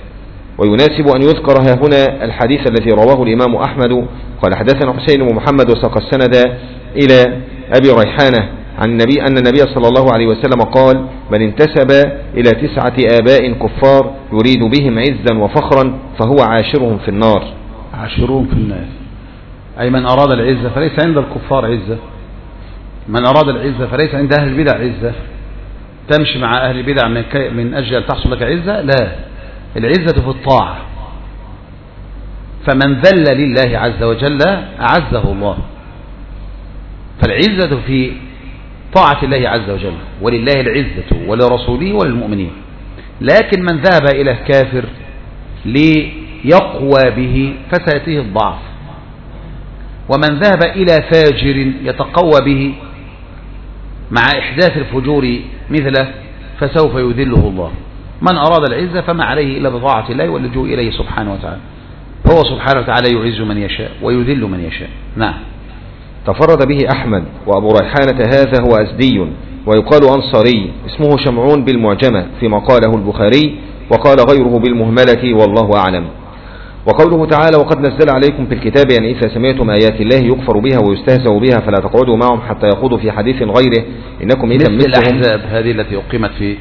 ويناسب أن يذكر ها هنا الحديث الذي رواه الإمام أحمد قال حدثنا حسين ومحمد وساق السند إلى أبي ريحانة عن النبي أن النبي صلى الله عليه وسلم قال من انتسب إلى تسعة آباء كفار يريد بهم عزا وفخرا فهو عاشرهم في النار. عاشرهم في النار أي من أراد العزة فليس عند الكفار عزة، من أراد العزة فليس عند أهل البدع عزة. تمشي مع أهل البدع من, من أجل أن تحصل لك عزة؟ لا، العزة في الطاعة. فمن ذل لله عز وجل أعزه الله. فالعزة في طاعة الله عز وجل، ولله العزة ولرسوله وللمؤمنين. لكن من ذهب إلى الكافر ليقوى به فسيأتيه الضعف، ومن ذهب إلى فاجر يتقوى به مع إحداث الفجور مثله فسوف يذله الله. من أراد العزة فما عليه إلا بطاعة الله واللجوء إليه سبحانه وتعالى، فهو سبحانه وتعالى يعز من يشاء ويذل من يشاء. نعم. تفرد به أحمد، وأبو ريحانة هذا هو أزدي ويقال أنصاري، اسمه شمعون بالمعجمة فيما قاله البخاري، وقال غيره بالمهملة والله أعلم. وقوله تعالى وقد نزل عليكم في الكتاب أن إذا سمعتم آيات الله يكفر بها ويستهزأ بها فلا تقعدوا معهم حتى يخوضوا في حديث غيره إنكم إذا مثل الأحزاب هذه التي أقيمت في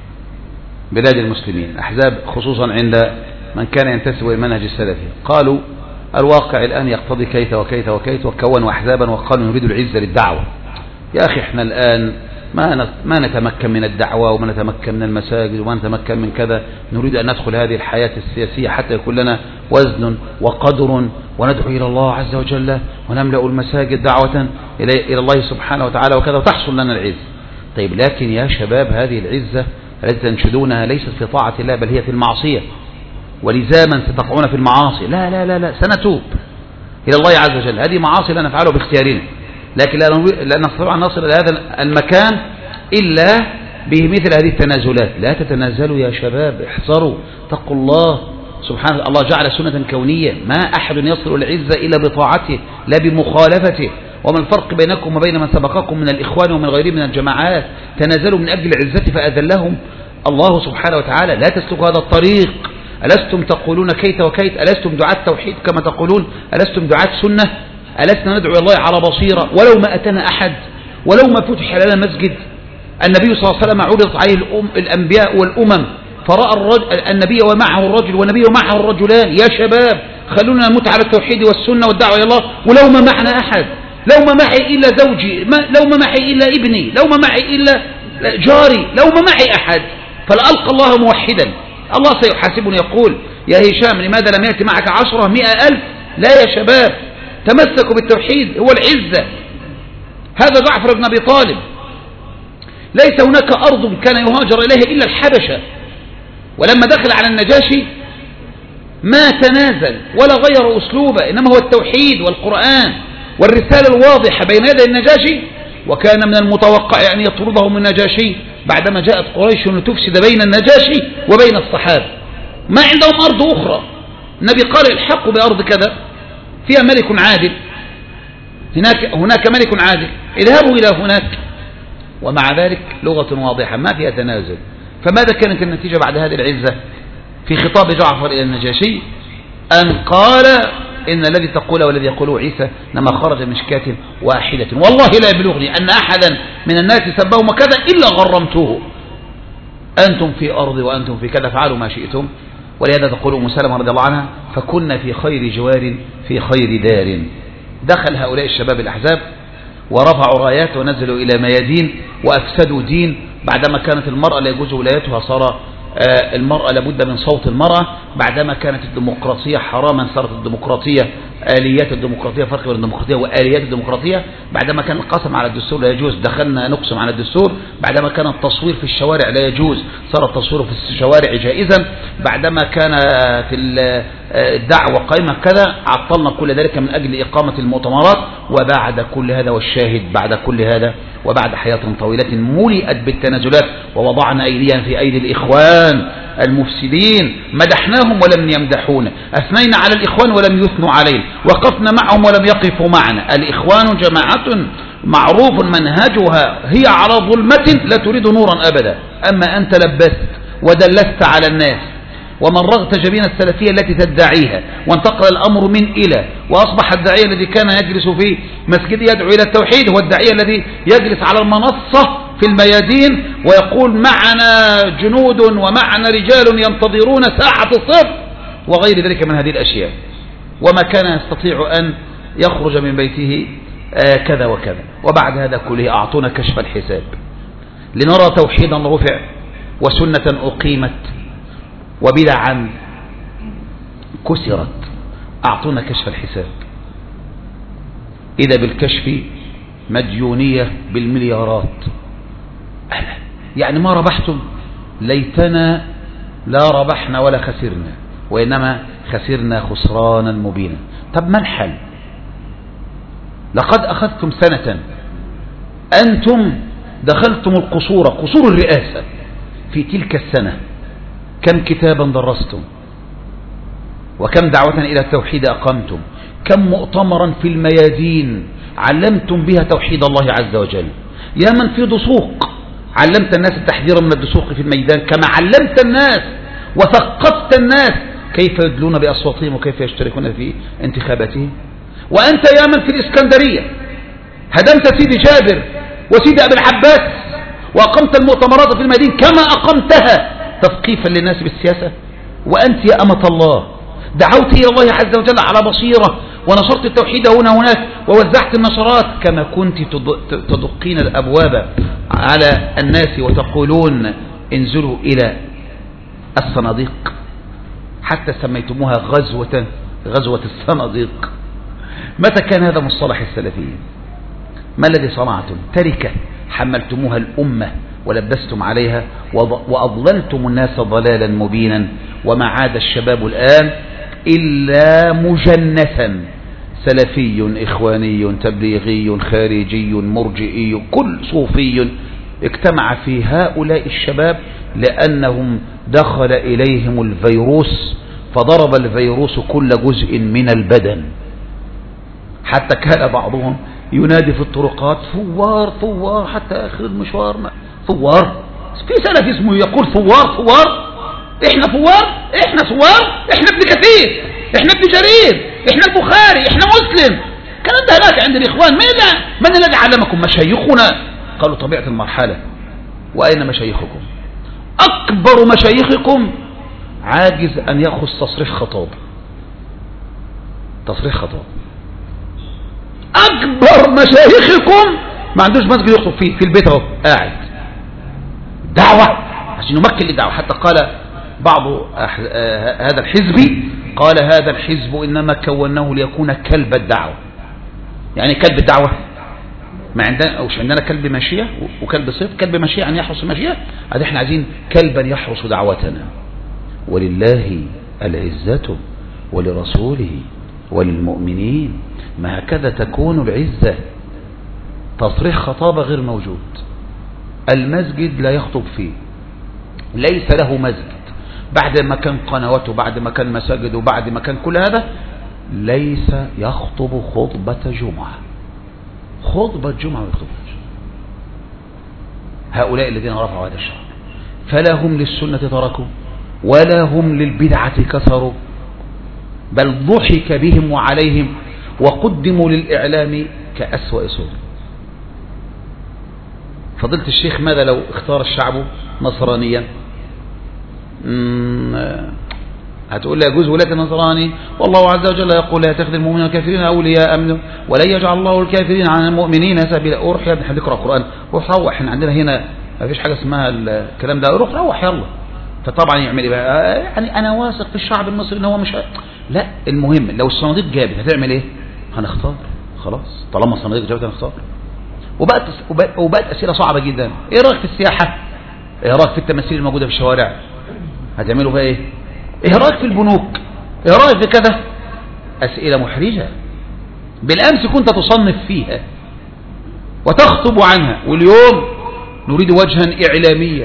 بلاد المسلمين، أحزاب خصوصا عند من كان ينتسب إلى المنهج السلفي، قالوا الواقع الآن يقتضي كيت وكيت وكيت، وكونوا أحزابا وقالوا نريد العزة للدعوة. يا أخي احنا الآن ما ما نتمكن من الدعوة وما نتمكن من المساجد وما نتمكن من كذا، نريد أن ندخل هذه الحياة السياسية حتى يكون لنا وزن وقدر وندعو إلى الله عز وجل ونملأ المساجد دعوة إلى الله سبحانه وتعالى وكذا وتحصل لنا العزة. طيب لكن يا شباب هذه العزة التي تنشدونها ليست في طاعة الله بل هي في المعصية، ولزاما ستقعون في المعاصي. لا لا لا لا سنتوب إلى الله عز وجل، هذه معاصي لا نفعلها باختيارنا، لكن لا نستطيع أن نصل إلى هذا المكان إلا بمثل هذه التنازلات. لا تتنازلوا يا شباب، احذروا، اتقوا الله سبحانه. الله جعل سنة كونية، ما أحد يصل العزة إلا بطاعته لا بمخالفته. وما الفرق بينكم وبين من سبقكم من الإخوان ومن غيرهم من الجماعات؟ تنازلوا من أجل العزة فأذلهم الله سبحانه وتعالى. لا تسلكوا هذا الطريق. ألستم تقولون كيت وكيت؟ ألستم دعاة توحيد كما تقولون؟ ألستم دعاة سنة؟ ألسنا ندعو الله على بصيرة؟ ولو ما أتنا أحد، ولو ما فتح لنا مسجد. النبي صلى الله عليه وسلم عرضت عليه الأم الأنبياء والأمم فرأى الرجل النبي ومعه الرجل والنبي ومعه الرجلان. يا شباب خلونا نموت على التوحيد والسنة والدعوة إلى الله، ولو ما معنا أحد، لو ما معي إلا زوجي، ما لو ما معي إلا ابني، لو ما معي إلا جاري، لو ما معي أحد، فلألقى الله موحدا. الله سيحاسبني يقول يا هشام لماذا لم يأتي معك عشرة مئة ألف؟ لا يا شباب، تمسكوا بالتوحيد هو العزة. هذا جعفر بن أبي طالب ليس هناك أرض كان يهاجر إليها إلا الحبشة، ولما دخل على النجاشي ما تنازل ولا غير أسلوبه، إنما هو التوحيد والقرآن والرسالة الواضحة بين يدي النجاشي. وكان من المتوقع أن يطرده من النجاشي بعدما جاءت قريش لتفسد بين النجاشي وبين الصحابة، ما عندهم أرض أخرى. النبي قال الحقوا بأرض كذا فيها ملك عادل، هناك هناك ملك عادل، اذهبوا إلى هناك. ومع ذلك لغة واضحة ما فيها تنازل. فماذا كانت النتيجة بعد هذه العزة في خطاب جعفر إلى النجاشي؟ أن قال إن الذي تقوله والذي يقوله عيسى لما خرج من مشكاة واحدة والله لا يبلغني أن أحدا من الناس سبهم كذا إلا غرمته. أنتم في أرض وأنتم في كذا، فعلوا ما شئتم. ولهذا تقول أم سلمة رضي الله عنها فكنا في خير جوار في خير دار. دخل هؤلاء الشباب الأحزاب ورفعوا رايات ونزلوا إلى ميادين وأفسدوا دين. بعدما كانت المرأة لا يجوز ولايتها صار المرأة لابد من صوت المرأة. بعدما كانت الديمقراطية حراما صارت الديمقراطية آليات الديمقراطية، فرق بين الديمقراطية وآليات الديمقراطية. بعدما كان القسم على الدستور لا يجوز دخلنا نقسم على الدستور. بعدما كان التصوير في الشوارع لا يجوز صار التصوير في الشوارع جائزا. بعدما كان في الدعوة قائمة كذا عطلنا كل ذلك من أجل إقامة المؤتمرات. وبعد كل هذا والشاهد بعد كل هذا وبعد حياة طويلة ملئت بالتنازلات ووضعنا أيدينا في أيدي الإخوان المفسدين، مدحناهم ولم يمدحونا، أثنينا على الإخوان ولم يثنوا علينا، وقفنا معهم ولم يقفوا معنا. الإخوان جماعة معروف منهجها هي على ظلمة لا تريد نورا أبدا. أما أنت لبست ودلست على الناس ومرغت جبين السلفية التي تدعيها، وانتقل الأمر من إلى، وأصبح الداعية الذي كان يجلس في مسجد يدعو إلى التوحيد هو الداعية الذي يجلس على المنصة في الميادين ويقول معنا جنود ومعنا رجال ينتظرون ساعة الصف وغير ذلك من هذه الأشياء. وما كان يستطيع أن يخرج من بيته كذا وكذا. وبعد هذا كله أعطونا كشف الحساب لنرى توحيدا رفع وسنة أقيمت وبدعا كسرت. أعطونا كشف الحساب. إذا بالكشف مديونية بالمليارات. أهلا يعني ما ربحتم، ليتنا لا ربحنا ولا خسرنا، وإنما خسرنا خسرانا مبينا. طب ما الحل؟ لقد أخذتم سنة أنتم دخلتم القصور، قصور الرئاسة في تلك السنة، كم كتابا درستم، وكم دعوة إلى التوحيد أقمتم، كم مؤتمرا في الميادين علمتم بها توحيد الله عز وجل. يا من في دسوق علمت الناس التحذير من الدسوق في الميدان، كما علمت الناس وثقفت الناس كيف يدلون بأصواتهم وكيف يشتركون في انتخاباتهم. وأنت يا من في الإسكندرية هدمت سيدي جابر وسيدي أبي العباس وأقمت المؤتمرات في الميادين كما أقمتها تثقيفا للناس بالسياسة. وأنت يا أمة الله دعوت إلى الله عز وجل على بصيرة ونشرت التوحيد هنا هناك ووزعت النشرات، كما كنت تدقين الأبواب على الناس وتقولون انزلوا إلى الصناديق، حتى سميتموها غزوة غزوة الصناديق. متى كان هذا مصطلح السلفيين؟ ما الذي صنعتم؟ تركة حملتموها الأمة ولبستم عليها وأضللتم الناس ضلالا مبينا. وما عاد الشباب الآن إلا مجنسا، سلفي إخواني تبليغي خارجي مرجئي كل صوفي اجتمع في هؤلاء الشباب، لأنهم دخل إليهم الفيروس فضرب الفيروس كل جزء من البدن، حتى كان بعضهم ينادي في الطرقات ثوار ثوار حتى آخر المشوار. ثوار في سلف اسمه يقول ثوار ثوار، احنا ثوار، احنا ثوار، احنا ابن كثير، احنا ابن جرير، احنا البخاري، احنا مسلم. الكلام ده هناك عند الاخوان. من من الذي علمكم؟ مشايخنا. قالوا طبيعة المرحلة. واين مشايخكم؟ اكبر مشايخكم عاجز ان ياخذ تصريح خطاب، تصريح خطاب. اكبر مشايخكم ما عندوش مسجد يخطب فيه، في البيت اهو قاعد. دعوة عشان نمكن للدعوة. حتى قال بعض هذا الحزب، قال هذا الحزب إنما كونه ليكون كلب الدعوة. يعني كلب الدعوة ما عندنا، أوش عندنا كلب ماشية وكلب صيد. كلب ماشية يعني يحرس الماشية، هذا احنا عايزين كلبا يحرس دعوتنا. ولله العزة ولرسوله وللمؤمنين. ما هكذا تكون العزة. تصريح خطابة غير موجود. المسجد لا يخطب فيه، ليس له مسجد. بعد ما كان قنواته، بعد ما كان مساجد، وبعد ما كان كل هذا، ليس يخطب خطبة جمعة. خطبة جمعة يخطبش هؤلاء الذين رفعوا هذا الشرع. فلا هم للسنة تركوا ولا هم للبدعة كثروا، بل ضحك بهم وعليهم وقدموا للإعلام كأسوأ صور. فضيلة الشيخ ماذا لو اختار الشعب نصرانيا؟ هتقول لي يجوز ولاة النصراني، والله عز وجل يقول لا يتخذ المؤمنين والكافرين أولياء منه ولن يجعل الله الكافرين عن المؤمنين سبيلا. روح يا ابني احنا بنقرأ القرآن، روح روح، احنا عندنا هنا ما فيش حاجة اسمها الكلام ده، روح روح يلا. فطبعا يعمل ايه بقى؟ يعني انا واثق في الشعب المصري ان هو مش ه... لا، المهم لو الصناديق جابت هتعمل ايه؟ هنختار خلاص، طالما الصناديق جابت هنختار. وبقت وبقت اسئله صعبه جدا. ايه رايك في السياحه؟ ايه رايك في التماثيل الموجوده في الشوارع؟ هتعملوا فيها ايه؟ ايه رايك في البنوك؟ ايه رايك في كذا؟ اسئله محرجه. بالامس كنت تصنف فيها وتخطب عنها، واليوم نريد وجها اعلاميا.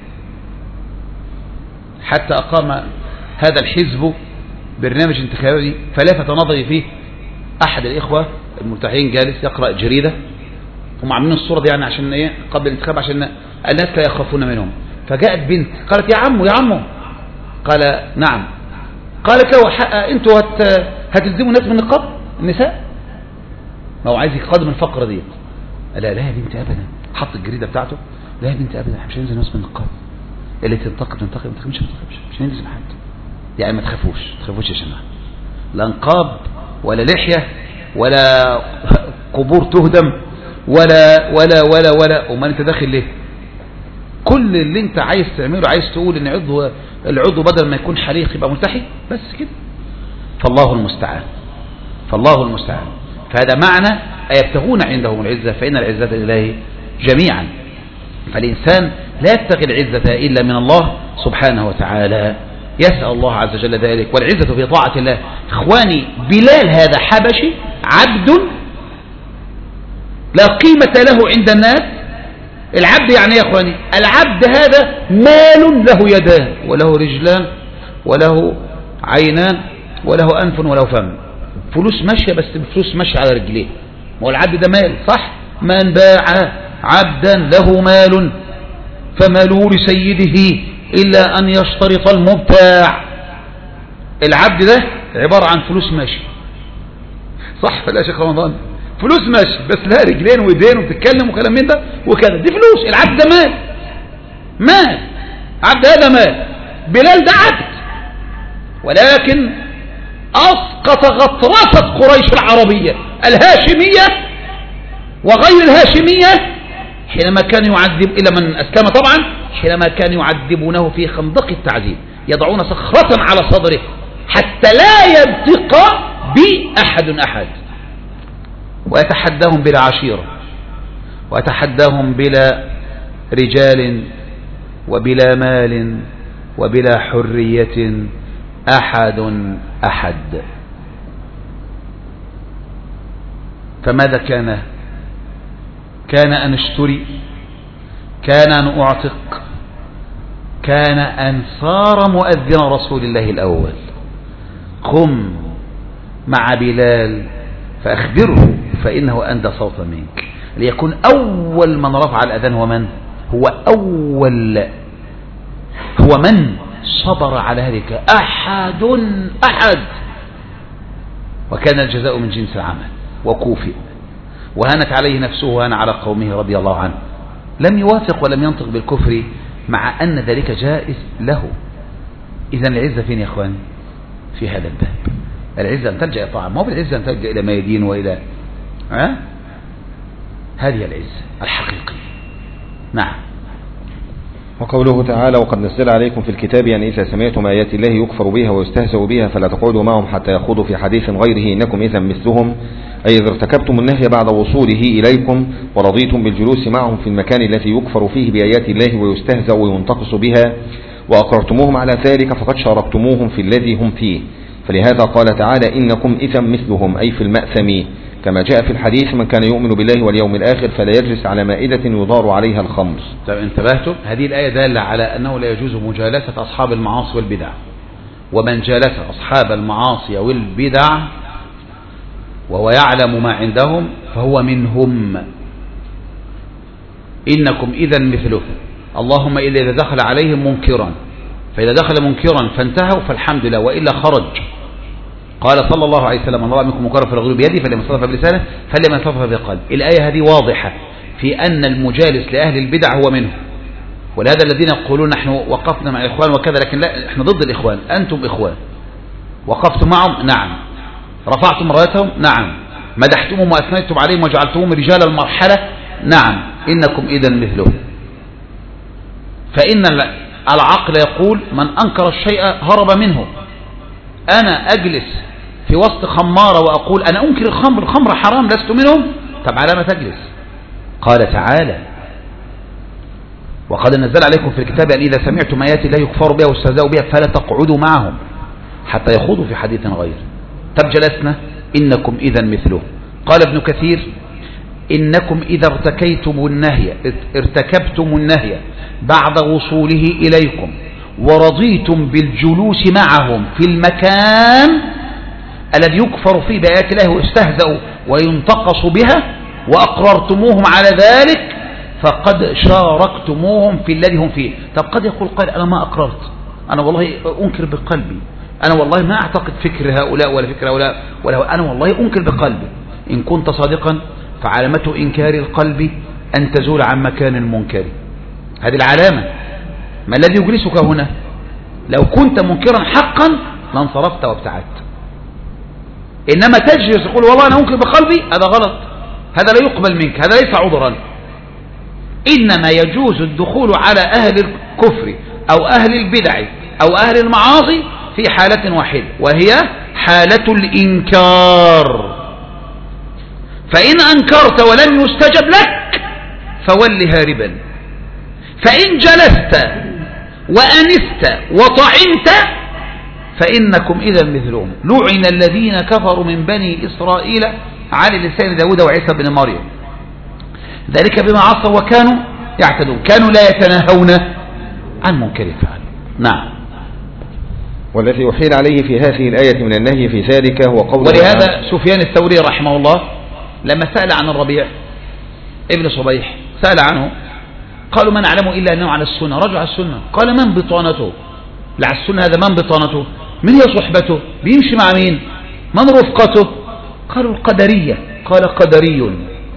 حتى اقام هذا الحزب برنامج انتخابي فلفت نظري فيه احد الاخوه الملتحين جالس يقرا جريده، هم عاملين الصوره دي يعني عشان ايه؟ قبل الانتخاب عشان الناس لا يخافون منهم. فجاءت بنت قالت يا عمو يا عمو، قال نعم. قالت له انتوا هت هتلزموا الناس بالنقاب النساء؟ ما هو عايز يقدم الفقره دي. قال لا يا بنت ابدا، حط الجريده بتاعته، لا يا بنت ابدا احنا مش هنلزم الناس بالنقاب، اللي تنتقد تنتقد مش هننتقبش، مش هنلزم حد. يعني ما تخافوش ما تخافوش يا جماعه، لا نقاب ولا لحيه ولا قبور تهدم ولا ولا ولا ولا وما انت داخل ليه؟ كل اللي انت عايز تعمله، عايز تقول ان عضو العضو بدل ما يكون حريق يبقى ملتحي بس كده. فالله المستعان، فالله المستعان. فهذا معنى أيبتغون عندهم العزة فإن العزة لله جميعا. فالإنسان لا يبتغي العزة إلا من الله سبحانه وتعالى، يسأل الله عز وجل ذلك، والعزة في طاعة الله. إخواني بلال هذا حبشي عبد لا قيمة له عند الناس. العبد يعني يا إخواني العبد هذا مال له يدان وله رجلان وله عينان وله أنف وله فم، فلوس ماشية بس فلوس ماشية على رجليه. ما هو العبد ده مال صح؟ من باع عبدا له مال فماله لسيده إلا أن يشترط المبتاع. العبد ده عبارة عن فلوس ماشية صح فلا شيخ رمضان؟ فلوس ماشية بس لها رجلين ويدين وبتتكلم وكلام من ده وكذا، دي فلوس. العبد ده مال، مال عبد هذا مال. بلال ده عبد، ولكن أسقط غطرسة قريش العربية الهاشمية وغير الهاشمية حينما كان يعذب إلى من أسلم طبعا، حينما كان يعذبونه في خندق التعذيب، يضعون صخرة على صدره حتى لا ينطق بأحد أحد، ويتحداهم بلا عشيرة، ويتحداهم بلا رجال وبلا مال وبلا حرية أحد أحد. فماذا كان؟ كان أن اشتري، كان أن أعتق، كان أن صار مؤذن رسول الله الأول. قم مع بلال فأخبره فإنه أندى صوتا منك. ليكون أول من رفع الأذان هو من؟ هو أول هو من صبر على ذلك أحد أحد. وكان الجزاء من جنس العمل، وكوفئ وهانت عليه نفسه وهان على قومه رضي الله عنه. لم يوافق ولم ينطق بالكفر مع أن ذلك جائز له. إذن العزة فين يا أخواني؟ في هذا الباب. العزة أن تلجأ إلى طاعة، ما هو بالعزة أن تلجأ إلى ما يدين وإلى ها؟ هذه العزة الحقيقية. نعم. وقوله تعالى وقد نزل عليكم في الكتاب أن إذا سمعتم آيات الله يكفر بها ويستهزأ بها فلا تقعدوا معهم حتى يخوضوا في حديث غيره إنكم إذا مثلهم، أي إذا ارتكبتم النهي بعد وصوله إليكم ورضيتم بالجلوس معهم في المكان الذي يكفر فيه بآيات الله ويستهزأ وينتقص بها وأقررتموهم على ذلك فقد شاركتموهم في الذي هم فيه. فلهذا قال تعالى إنكم إذا مثلهم، أي في المأثم، كما جاء في الحديث من كان يؤمن بالله واليوم الآخر فلا يجلس على مائدة يضار عليها الخمر. طيب انتبهتم؟ هذه الآية دالة على أنه لا يجوز مجالسة أصحاب المعاصي والبدع، ومن جالس أصحاب المعاصي والبدع وهو يعلم ما عندهم فهو منهم. إنكم إذا مثله. اللهم إلا إذا دخل عليهم منكرا، فإذا دخل منكرا فانتهوا فالحمد لله، وإلا خرج. قال صلى الله عليه وسلم من رأى منكم منكرا فليغيره بيده فليمن استطاع بلسانه فليمن استطاع بقلبه. الآية هذه واضحة في أن المجالس لأهل البدع هو منهم. ولهذا الذين يقولون نحن وقفنا مع الإخوان وكذا، لكن لا، احنا ضد الإخوان. أنتم إخوان، وقفتم معهم نعم، رفعتم رايتهم نعم، مدحتمهم وأثنيتم عليهم وجعلتمهم رجال المرحلة نعم، إنكم إذا مثلهم. فإن العقل يقول من أنكر الشيء هرب منه. أنا أجلس في وسط خمارة وأقول أنا أنكر الخمر، الخمر حرام لست منهم، طب على ما تجلس؟ قال تعالى وقد نزل عليكم في الكتاب أن إذا سمعتم آيات الله يكفر بها واستهزأوا بها فلا تقعدوا معهم حتى يخوضوا في حديث غيره. طب جلسنا، إنكم إذا مثله. قال ابن كثير إنكم إذا ارتكيتم النهي ارتكبتم النهي بعد وصوله إليكم ورضيتم بالجلوس معهم في المكان الذي يكفر فيه بآيات الله ويستهزأ وينتقص بها وأقررتموهم على ذلك فقد شاركتموهم في الذي هم فيه. طب قد يقول قال أنا ما أقررت، أنا والله أنكر بقلبي، أنا والله ما أعتقد فكر هؤلاء ولا فكر هؤلاء ولا، أنا والله أنكر بقلبي. إن كنت صادقا فعلامة إنكار القلب أن تزول عن مكان المنكر، هذه العلامة. ما الذي يجلسك هنا؟ لو كنت منكرا حقا لانصرفت وابتعدت، إنما تجلس تقول والله أنا أنكر بقلبي، هذا غلط، هذا لا يقبل منك، هذا ليس عذرا. إنما يجوز الدخول على أهل الكفر أو أهل البدع أو أهل المعاصي في حالة واحدة، وهي حالة الإنكار. فإن أنكرت ولم يستجب لك فول هاربا، فإن جلست وأنست وطعنت فإنكم إذا مثلهم. لعن الذين كفروا من بني إسرائيل على لسان داود وعيسى بن مريم، ذلك بما عصوا وكانوا يعتدون، كانوا لا يتناهون عن منكر فعل. نعم. والذي أحيل عليه في هذه الآية من النهي في ذلك هو قول ولهذا سفيان الثوري رحمه الله لما سأل عن الربيع ابن صبيح سأل عنه، قالوا ما نعلم إلا أنه على السنة، رجل على السنة. قال من بطانته؟ لعلى السنة هذا من بطانته؟ من هي صحبته؟ بيمشي مع مين؟ من رفقته؟ قالوا القدرية. قال قدري.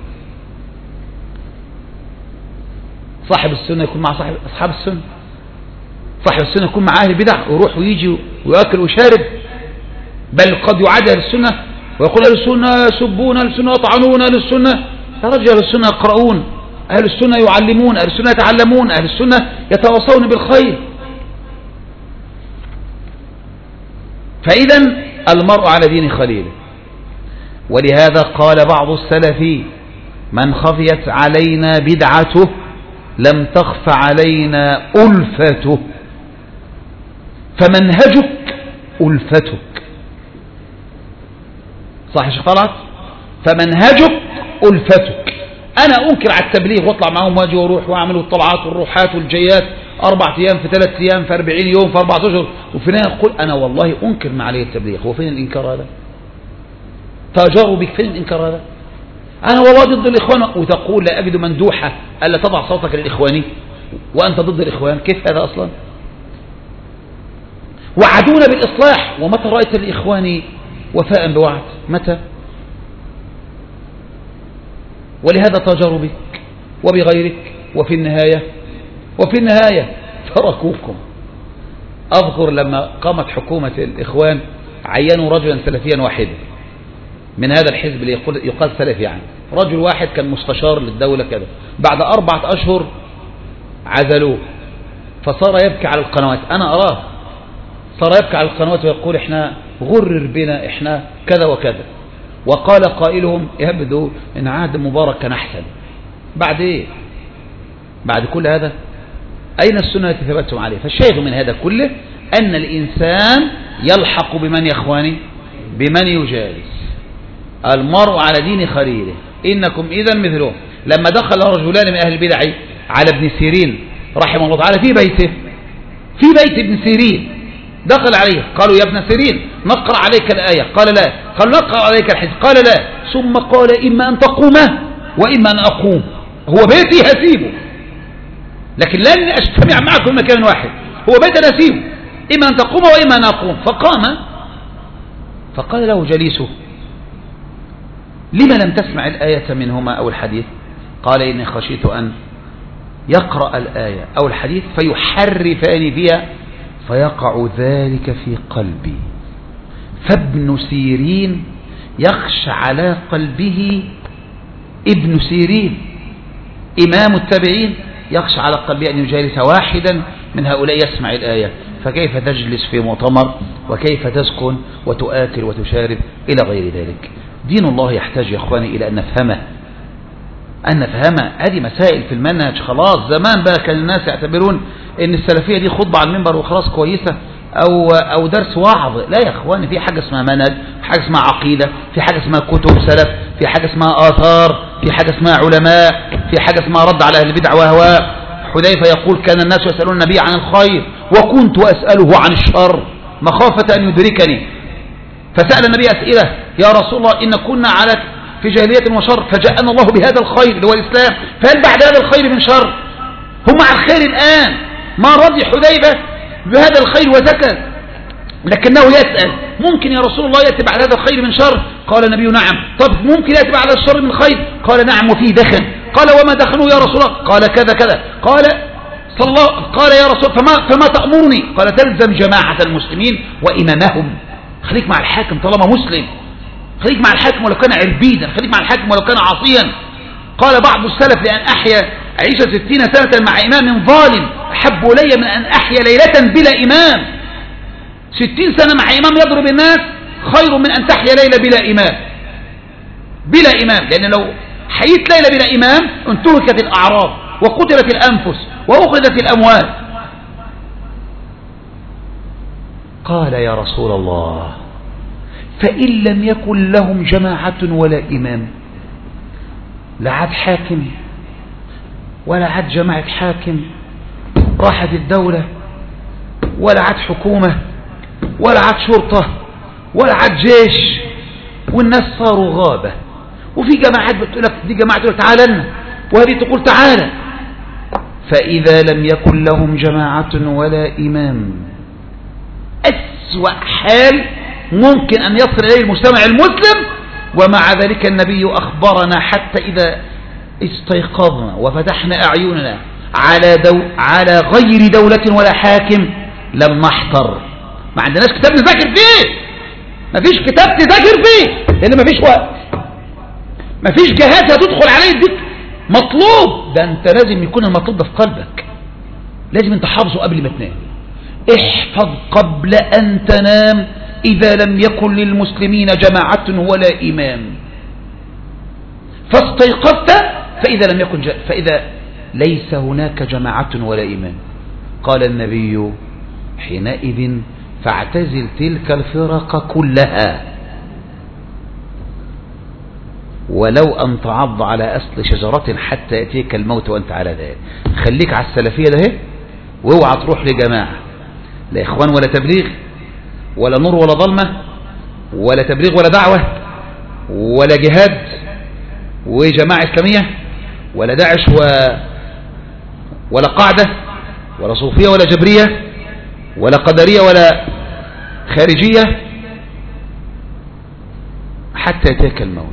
صاحب السنة يكون مع صاحب أصحاب السنة، صاحب السنة يكون مع أهل البدع ويروح ويجي ويأكل ويشارب، بل قد يعادي أهل السنة ويقول أهل السنة يسبون أهل السنة يطعنون أهل السنة. يا رجل أهل السنة يقرؤون، أهل السنة يعلمون، أهل السنة يتعلمون، أهل السنة يتواصون بالخير. فإذا المرء على دين خليله. ولهذا قال بعض السلف من خفيت علينا بدعته لم تخف علينا ألفته، فمنهجك ألفتك. صح يا شيخ طلعت؟ فمنهجك ألفتك. أنا أنكر على التبليغ واطلع معهم واجي واروح واعمل الطلعات والروحات والجيات أربع أيام في ثلاث أيام في أربعين يوم في أربعة أشهر، وفي النهاية يقول أنا والله أنكر ما عليه التبليغ. هو فين الإنكار هذا؟ تجاروا بك، فين الإنكار هذا؟ أنا والله ضد الإخوان، وتقول لا أجد مندوحة ألا تضع صوتك للإخواني وأنت ضد الإخوان. كيف هذا أصلا؟ وعدونا بالإصلاح، ومتى رأيت الإخوان وفاء بوعد؟ متى؟ ولهذا تجاروا بك وبغيرك، وفي النهاية وفي النهاية تركوكم. أذكر لما قامت حكومة الإخوان عينوا رجلا سلفيا واحدا من هذا الحزب اللي يقال سلفي، يعني رجل واحد كان مستشار للدولة كذا. بعد أربعة أشهر عزلوه، فصار يبكي على القنوات، أنا أراه صار يبكي على القنوات ويقول إحنا غرر بنا، إحنا كذا وكذا. وقال قائلهم يبدو إن عهد مبارك كان أحسن. بعد إيه؟ بعد كل هذا أين السنة التي ثبتتم عليه؟ فالشاهد من هذا كله أن الإنسان يلحق بمن يا إخواني؟ بمن يجالس. المرء على دين خليله، إنكم إذا مثلهم. لما دخل رجلان من أهل البدع على ابن سيرين رحمه الله تعالى في بيته، في بيت ابن سيرين، دخل عليه قالوا يا ابن سيرين نقرأ عليك الآية، قال لا. قال نقرأ عليك الحديث، قال لا. ثم قال إما أن تقوم وإما أن أقوم. هو بيتي هسيبه، لكن لن أجتمع معكم مكان واحد، هو بيت أنا هسيبه، إما أن تقوم وإما أن أقوم. فقام، فقال له جليسه لما لم تسمع الآية منهما أو الحديث؟ قال إني خشيت أن يقرأ الآية أو الحديث فيحرفان فيها فيقع ذلك في قلبي. فابن سيرين يخشى على قلبه، ابن سيرين إمام التابعين يخشى على قلبه أن يجالس واحدا من هؤلاء يسمع الآية. فكيف تجلس في مؤتمر، وكيف تسكن وتؤكل وتشارب إلى غير ذلك؟ دين الله يحتاج يا أخواني إلى أن نفهمه، أن نفهمه. هذه مسائل في المنهج خلاص. زمان بقى كان الناس يعتبرون أن السلفية دي خطبة على المنبر وخلاص كويسة، أو أو درس وعظ. لا يا أخواني، في حاجة اسمها منهج، في حاجة اسمها عقيدة، في حاجة اسمها كتب سلف، في حاجة اسمها آثار، في حاجة اسمها علماء، في حاجة اسمها رد على أهل البدع وهواء. حذيفة يقول كان الناس يسألون النبي عن الخير وكنت أسأله عن الشر مخافة أن يدركني. فسأل النبي أسئلة، يا رسول الله إن كنا على في جاهلية وشر فجاءنا الله بهذا الخير اللي هو الإسلام، فهل بعد هذا الخير من شر؟ هم على الخير الآن. ما رضي حذيفة بهذا الخير وسكت، لكنه يسأل ممكن يا رسول الله يأتي بعد هذا الخير من شر؟ قال النبي نعم. طب ممكن يأتي بعد الشر من خير؟ قال نعم وفيه دخن. قال وما دخنوا يا رسول الله؟ قال كذا كذا. قال صلى الله قال يا رسول فما, فما تأمرني؟ قال تلزم جماعة المسلمين وإمامهم. خليك مع الحاكم طالما مسلم، خليك مع الحاكم ولو كان عربيدا، خليك مع الحاكم ولو كان عاصيا. قال بعض السلف لأن أحيا أعيش ستين سنة مع إمام ظالم أحب إلي من أن أحيا ليلة بلا إمام. ستين سنة مع إمام يضرب الناس خير من أن تحيا ليلة بلا إمام. بلا إمام، لأن لو حييت ليلة بلا إمام انتهكت الأعراض وقتلت الأنفس وأخذت الأموال. قال يا رسول الله فإن لم يكن لهم جماعة ولا إمام، لا عاد حاكم ولا عاد جماعة حاكم راحت الدولة، ولا عاد حكومة ولا عاد شرطة ولا عاد جيش، والناس صاروا غابة، وفي جماعات بتقول لك دي جماعة تقول تعالى لنا، وهذه تقول تعالى. فإذا لم يكن لهم جماعة ولا إمام، أسوأ حال ممكن أن يصل إليه المجتمع المسلم. ومع ذلك النبي أخبرنا حتى إذا استيقظنا وفتحنا أعيننا على, دو على غير دولة ولا حاكم لم نحتر. ما عندناش كتاب نذاكر فيه، ما فيش كتاب تذاكر فيه لأن ما فيش وقت، ما فيش جهاز هتدخل عليه ديك مطلوب. ده أنت لازم يكون المطلوب ده في قلبك، لازم أنت حافظه قبل ما تنام. احفظ قبل أن تنام إذا لم يكن للمسلمين جماعة ولا إمام. فاستيقظت فإذا لم يكن ج... فإذا ليس هناك جماعة ولا إمام، قال النبي حينئذ فاعتزل تلك الفرق كلها ولو أن تعض على أصل شجرة حتى يأتيك الموت وأنت على ذلك. خليك على السلفية ده، واوعى تروح لجماعة، لا إخوان ولا تبليغ ولا نور ولا ظلمة ولا تبليغ ولا دعوة ولا جهاد وجماعة إسلامية ولا داعش و... ولا قاعدة ولا صوفية ولا جبرية ولا قدرية ولا خارجية حتى يأتيك الموت.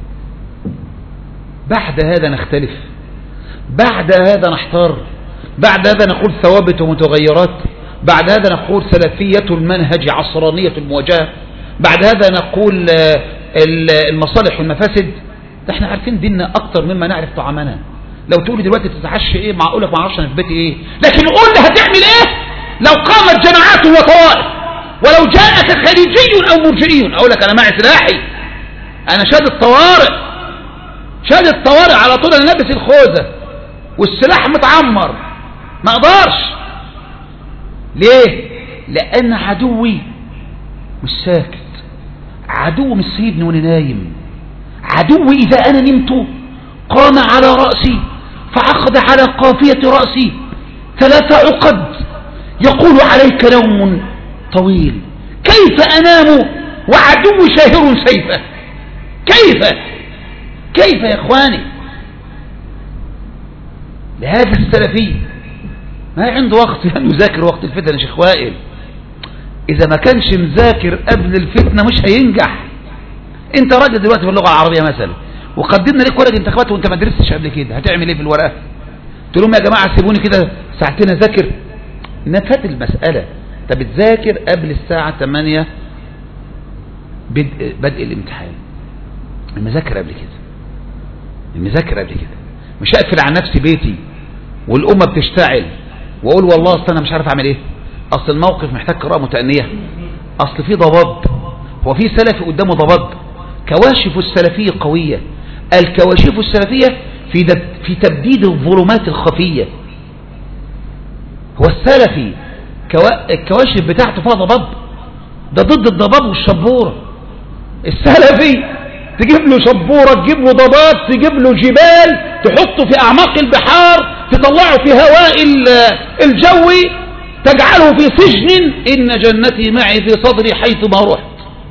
بعد هذا نختلف، بعد هذا نحتار، بعد هذا نقول ثوابت ومتغيرات، بعد هذا نقول سلفية المنهج عصرانية المواجهة، بعد هذا نقول المصالح والمفاسد. احنا عارفين ديننا أكتر مما نعرف طعامنا. لو تقولي دلوقتي تتعشى ايه، معقول لك ما اعرفش انا في بيتي ايه، لكن قول لي هتعمل ايه لو قامت جماعات وطوائف، ولو جاءك خليجي او مرجئي. اقول لك انا معي سلاحي، انا شاد الطوارئ، شاد الطوارئ على طول، انا لابس الخوذة والسلاح متعمر، ما اقدرش. ليه؟ لان عدوي مش ساكت، عدو مش سيبني وانا نايم، عدوي اذا انا نمت قام على رأسي فعقد على قافية رأسي ثلاث عقد يقول عليك نوم طويل. كيف انام وعدو شاهر سيفه؟ كيف كيف يا اخواني؟ لهذا السلفي ما عنده وقت أن يذاكر وقت الفتنة يا شيخ وائل. إذا ما كانش مذاكر قبل الفتنة مش هينجح. أنت راجل دلوقتي في اللغة العربية مثلا وقدمنا لك ورقة انتخابات وأنت ما درستش قبل كده، هتعمل إيه في الورقة؟ تقول لهم يا جماعة سيبوني كده ساعتين أذاكر. نفت المسألة. أنت بتذاكر قبل الساعة ثمانية بدء, بدء الامتحان. المذاكرة قبل كده، المذاكرة قبل كده. مش هقفل عن نفسي بيتي والأمة بتشتعل وأقول والله أصل أنا مش عارف أعمل إيه، أصل الموقف محتاج قراءة متأنية، أصل في ضباب. هو في سلفي قدامه ضباب؟ كواشف السلفية قوية. الكواشف السلفية في في تبديد الظلمات الخفية. هو السلفي الكواشف بتاعته فيها ضباب؟ ده ضد الضباب والشبورة. السلفي تجيب له شبورة، تجيب له ضباب، تجيب له جبال تحطه في أعماق البحار، تطلعه في هواء الجوي، تجعله في سجن. إن جنتي معي في صدري حيث ما رحت.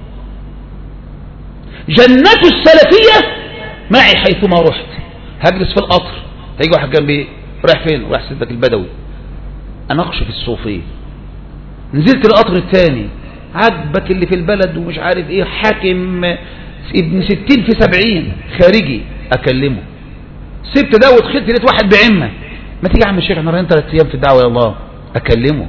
جنة السلفية معي حيث ما رحت. هجلس في القطر هيجي واحد جنبي رايح فين؟ رايح سيدك البدوي، اناقش في الصوفية. نزلت القطر الثاني عجبك اللي في البلد ومش عارف ايه، حاكم ابن ستين في سبعين خارجي، اكلمه. سبت ده ودخلت لقيت واحد بعمة، ما تيجي يا عم الشيخ احنا رايحين ثلاث ايام في الدعوة يا الله، اكلمه.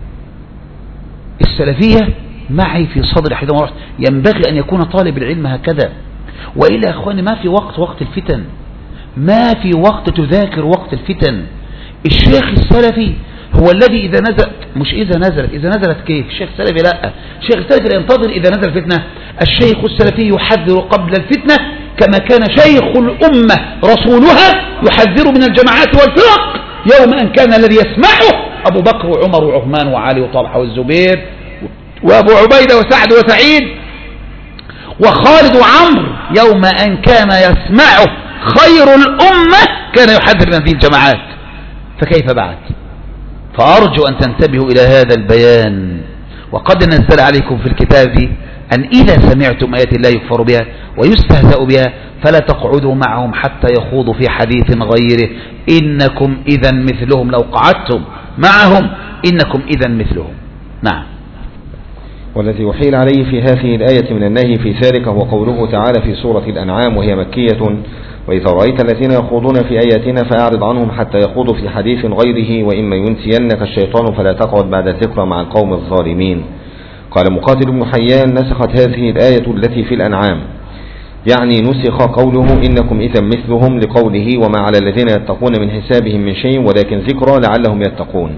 السلفية معي في صدري حيثما رحت. ينبغي أن يكون طالب العلم هكذا. وإلا يا أخواني ما في وقت وقت الفتن، ما في وقت تذاكر وقت الفتن. الشيخ السلفي هو الذي إذا نزل، مش إذا نزلت، إذا نزلت كيف؟ الشيخ السلفي لا، الشيخ السلفي لا ينتظر إذا نزل فتنة. الشيخ السلفي يحذر قبل الفتنة كما كان شيخ الأمة رسولها يحذر من الجماعات والفرق يوم أن كان الذي يسمعه أبو بكر وعمر وعثمان وعلي وطلحة والزبير وأبو عبيدة وسعد وسعيد وخالد وعمرو، يوم أن كان يسمعه خير الأمة كان يحذر من هذه الجماعات، فكيف بعد؟ فأرجو أن تنتبهوا إلى هذا البيان. وقد نزل عليكم في الكتاب أن إذا سمعتم آيات الله يكفر بها ويستهزأ بها فلا تقعدوا معهم حتى يخوضوا في حديث غيره إنكم إذا مثلهم، لو قعدتم معهم إنكم إذا مثلهم. نعم. والذي يحيل عليه في هذه الآية من النهي في ذلك هو قوله تعالى في سورة الأنعام وهي مكية: وإذا رأيت الذين يخوضون في آياتنا فأعرض عنهم حتى يخوضوا في حديث غيره وإما ينسينك الشيطان فلا تقعد بعد الذكرى مع القوم الظالمين. قال مقاتل بن حيان: نسخت هذه الآية التي في الأنعام، يعني نسخ قوله إنكم إذا مثلهم لقوله وما على الذين يتقون من حسابهم من شيء ولكن ذكرى لعلهم يتقون.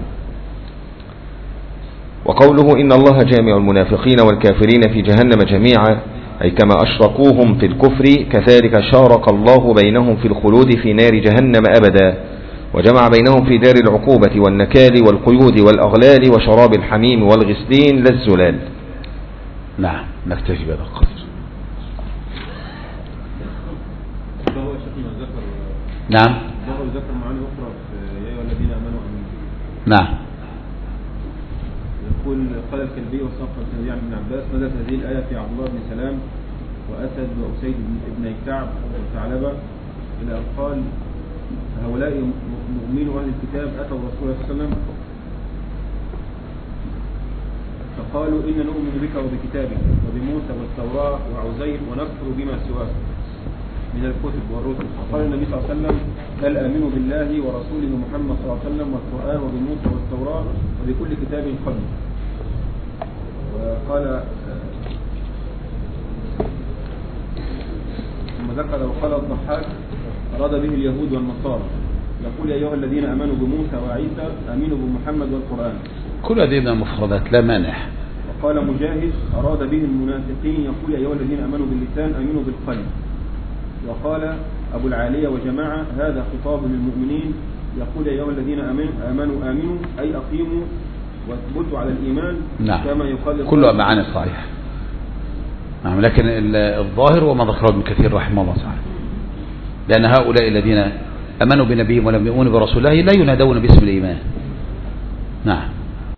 وقوله إن الله جامع المنافقين والكافرين في جهنم جميعا، أي كما أشركوهم في الكفر كذلك شارك الله بينهم في الخلود في نار جهنم أبدا، وجمع بينهم في دار العقوبة والنكال والقيود والأغلال وشراب الحميم والغسلين للزلال. نعم، نكتفي بهذا القدر. نعم. نعم. يقول قال الكلبي وصف الكلبي عن ابن عباس: نزلت هذه الآية في عبد الله بن سلام وأسد وأسيد بن كعب وثعلبة إلى أن قال: هؤلاء مؤمنو أهل الكتاب أتوا رسول الله صلى الله عليه وسلم فقالوا: إن نؤمن بك وبكتابك وبموسى والتوراة وعزير ونكفر بما سواه من الكتب والرسل. فقال النبي صلى الله عليه وسلم: بل آمنوا بالله ورسوله محمد صلى الله عليه وسلم والقرآن وبموسى والتوراة وبكل كتاب قبل. وقال ثم ذكر وقال الضحاك: أراد به اليهود والنصارى، يقول: يا أيها الذين آمنوا بموسى وعيسى آمنوا بمحمد والقرآن. كل هذه من المفردات لا مانع. وقال مجاهد: أراد به المنافقين، يقول: يا أيها الذين آمنوا باللسان آمنوا بالقلب. وقال أبو العالية وجماعة: هذا خطاب للمؤمنين، يقول: يا أيها الذين آمنوا آمنوا أي أقيموا واثبتوا على الإيمان. نعم. كما يقال كله معاني صحيح. نعم، لكن الظاهر وما ذكره ابن كثير رحمه الله تعالى، لأن هؤلاء الذين أمنوا بنبيهم ولم يؤمنوا برسول الله لا ينادون باسم الإيمان. نعم.